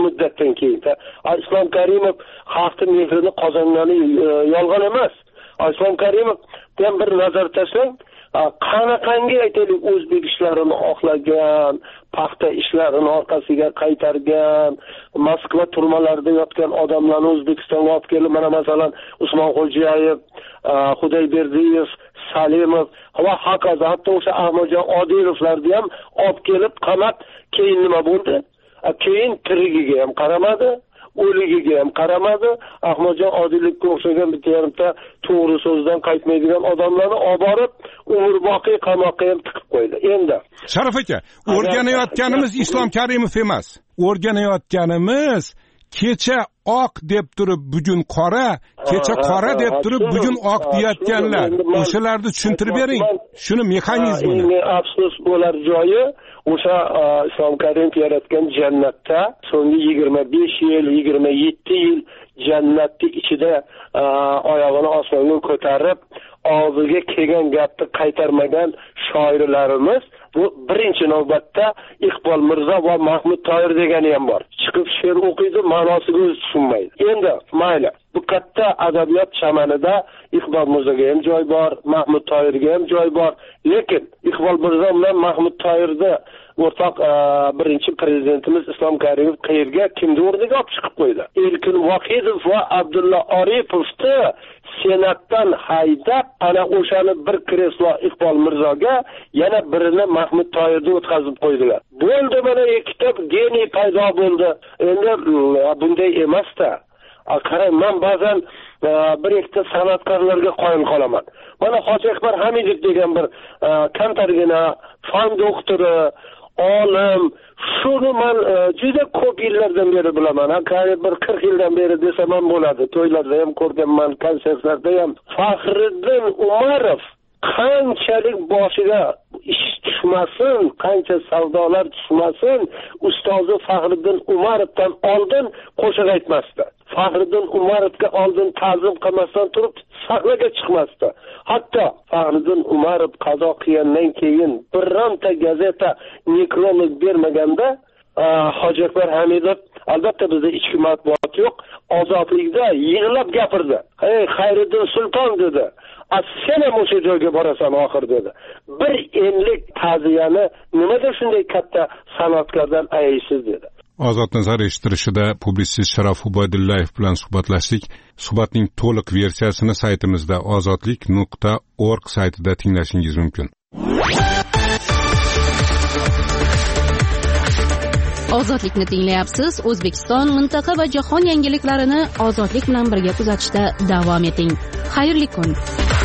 Speaker 10: Islom Karimov xalqning mehrini qozongani yolg'on emas. Islom Karimov ham bir nazar tashlang, qanaqangi aytaylik o'zbek ishlarini oqlagan, paxta ishlarini orqasiga qaytargan, Moskva turmalarida yotgan odamlarni O'zbekistonga olib kelib, mana masalan Usmonxo'jayev, Xudayberdiyev, Salimov va hokazo, hatto o'sha Ahmadjon Odilovlarni ham olib kelib qamat. Keyin nima bo'ldi? Keyin tirigiga ham qaramadi, o'ligiga ham qaramadi. Ahmadjon Odilovga o'xshagan bitta yarimta to'g'ri so'zdan qaytmaydigan odamlarni olib borib umrboqiy qamoqqa ham tiqib qo'ydi. Endi
Speaker 13: Sharaf aka, o'rganayotganimiz Islom Karimov emas. O'rganayotganimiz kecha oq deb turib bugun qora, kecha qora deb turib bugun oq deyotganlar. O'shalarni tushuntirib bering, shuni mexanizmini.
Speaker 10: Afsus bo'lar joyi o'sha Islom Karimov yaratgan jannatda so'nggi 25 yil, 27 yil jannatning ichida oyog'ini osmonga ko'tarib, og'ziga kelgan gapni qaytarmagan shoirlarimiz bu birinchi navbatda Iqbol Mirzo va Mahmud Toyir degani ham bor. Chiqib she'r o'qiydi, ma'nosiga o'zi tushunmaydi. Endi mayli, bu katta adabiyot chamanida Iqbol Mirzoga ham joy bor, Mahmud Toyirga ham joy bor. Lekin Iqbol Mirzo bilan Mahmud Toyirni o'rtoq birinchi prezidentimiz Islom Karimov qayerga, kimni o'rniga olib chiqib qo'ydi? Erkin Vohidov va Abdulla Oripovni senatdan haydab, ana o'shani bir kreslo Iqbol Mirzoga, yana birini Mahmud Toyirni o'tkazib qo'ydilar. Bo'ldi, mana ikkita geniy paydo bo'ldi. Endi bunday emas-da. Qarang, men ba'zan bir ikkita san'atkorlarga qoyil qolaman. Mana Hoji Akbar Hamidov degan bir kamtargina fan doktori, olim, shuni men juda ko'p yillardan beri bilaman. Qariyb bir 40 yildan beri desam ham bo'ladi. To'ylarda ham ko'rganman, konsertlarda ham. Faxriddin Umarov qanchalik boshiga ish tushmasin, qancha savdolar tushmasin, ustozi Faxriddin Umarovdan oldin qo'shiq aytmasdi. Faxriddin Umarovga oldin ta'zim qilmasdan turib sahnaga chiqmasdi. Hatto Faxriddin Umarov qazo qilgandan keyin bironta gazeta nekrolog bermaganda Hoji Akbar Hamidov, albatta bizda ichki matbuot yo'q, Ozodlikda yig'lab gapirdi. Xayriddin Sulton dedi. sen ham o'sha joyga borasan oxir dedi. Bir enlik ta'ziyani nimaga shunday katta san'atkordan ayaysiz dedi.
Speaker 13: Ozod nazar eshittirishida publitsist Sharof Ubaydullayev bilan suhbatlashdik. Suhbatning to'liq versiyasini saytimizda ozodlik.org saytida tinglashingiz mumkin.
Speaker 1: Ozodlikni tinglayapsiz. O'zbekiston, mintaqa va jahon yangiliklarini ozodlik bilan birga kuzatishda davom eting. Xayrli kun.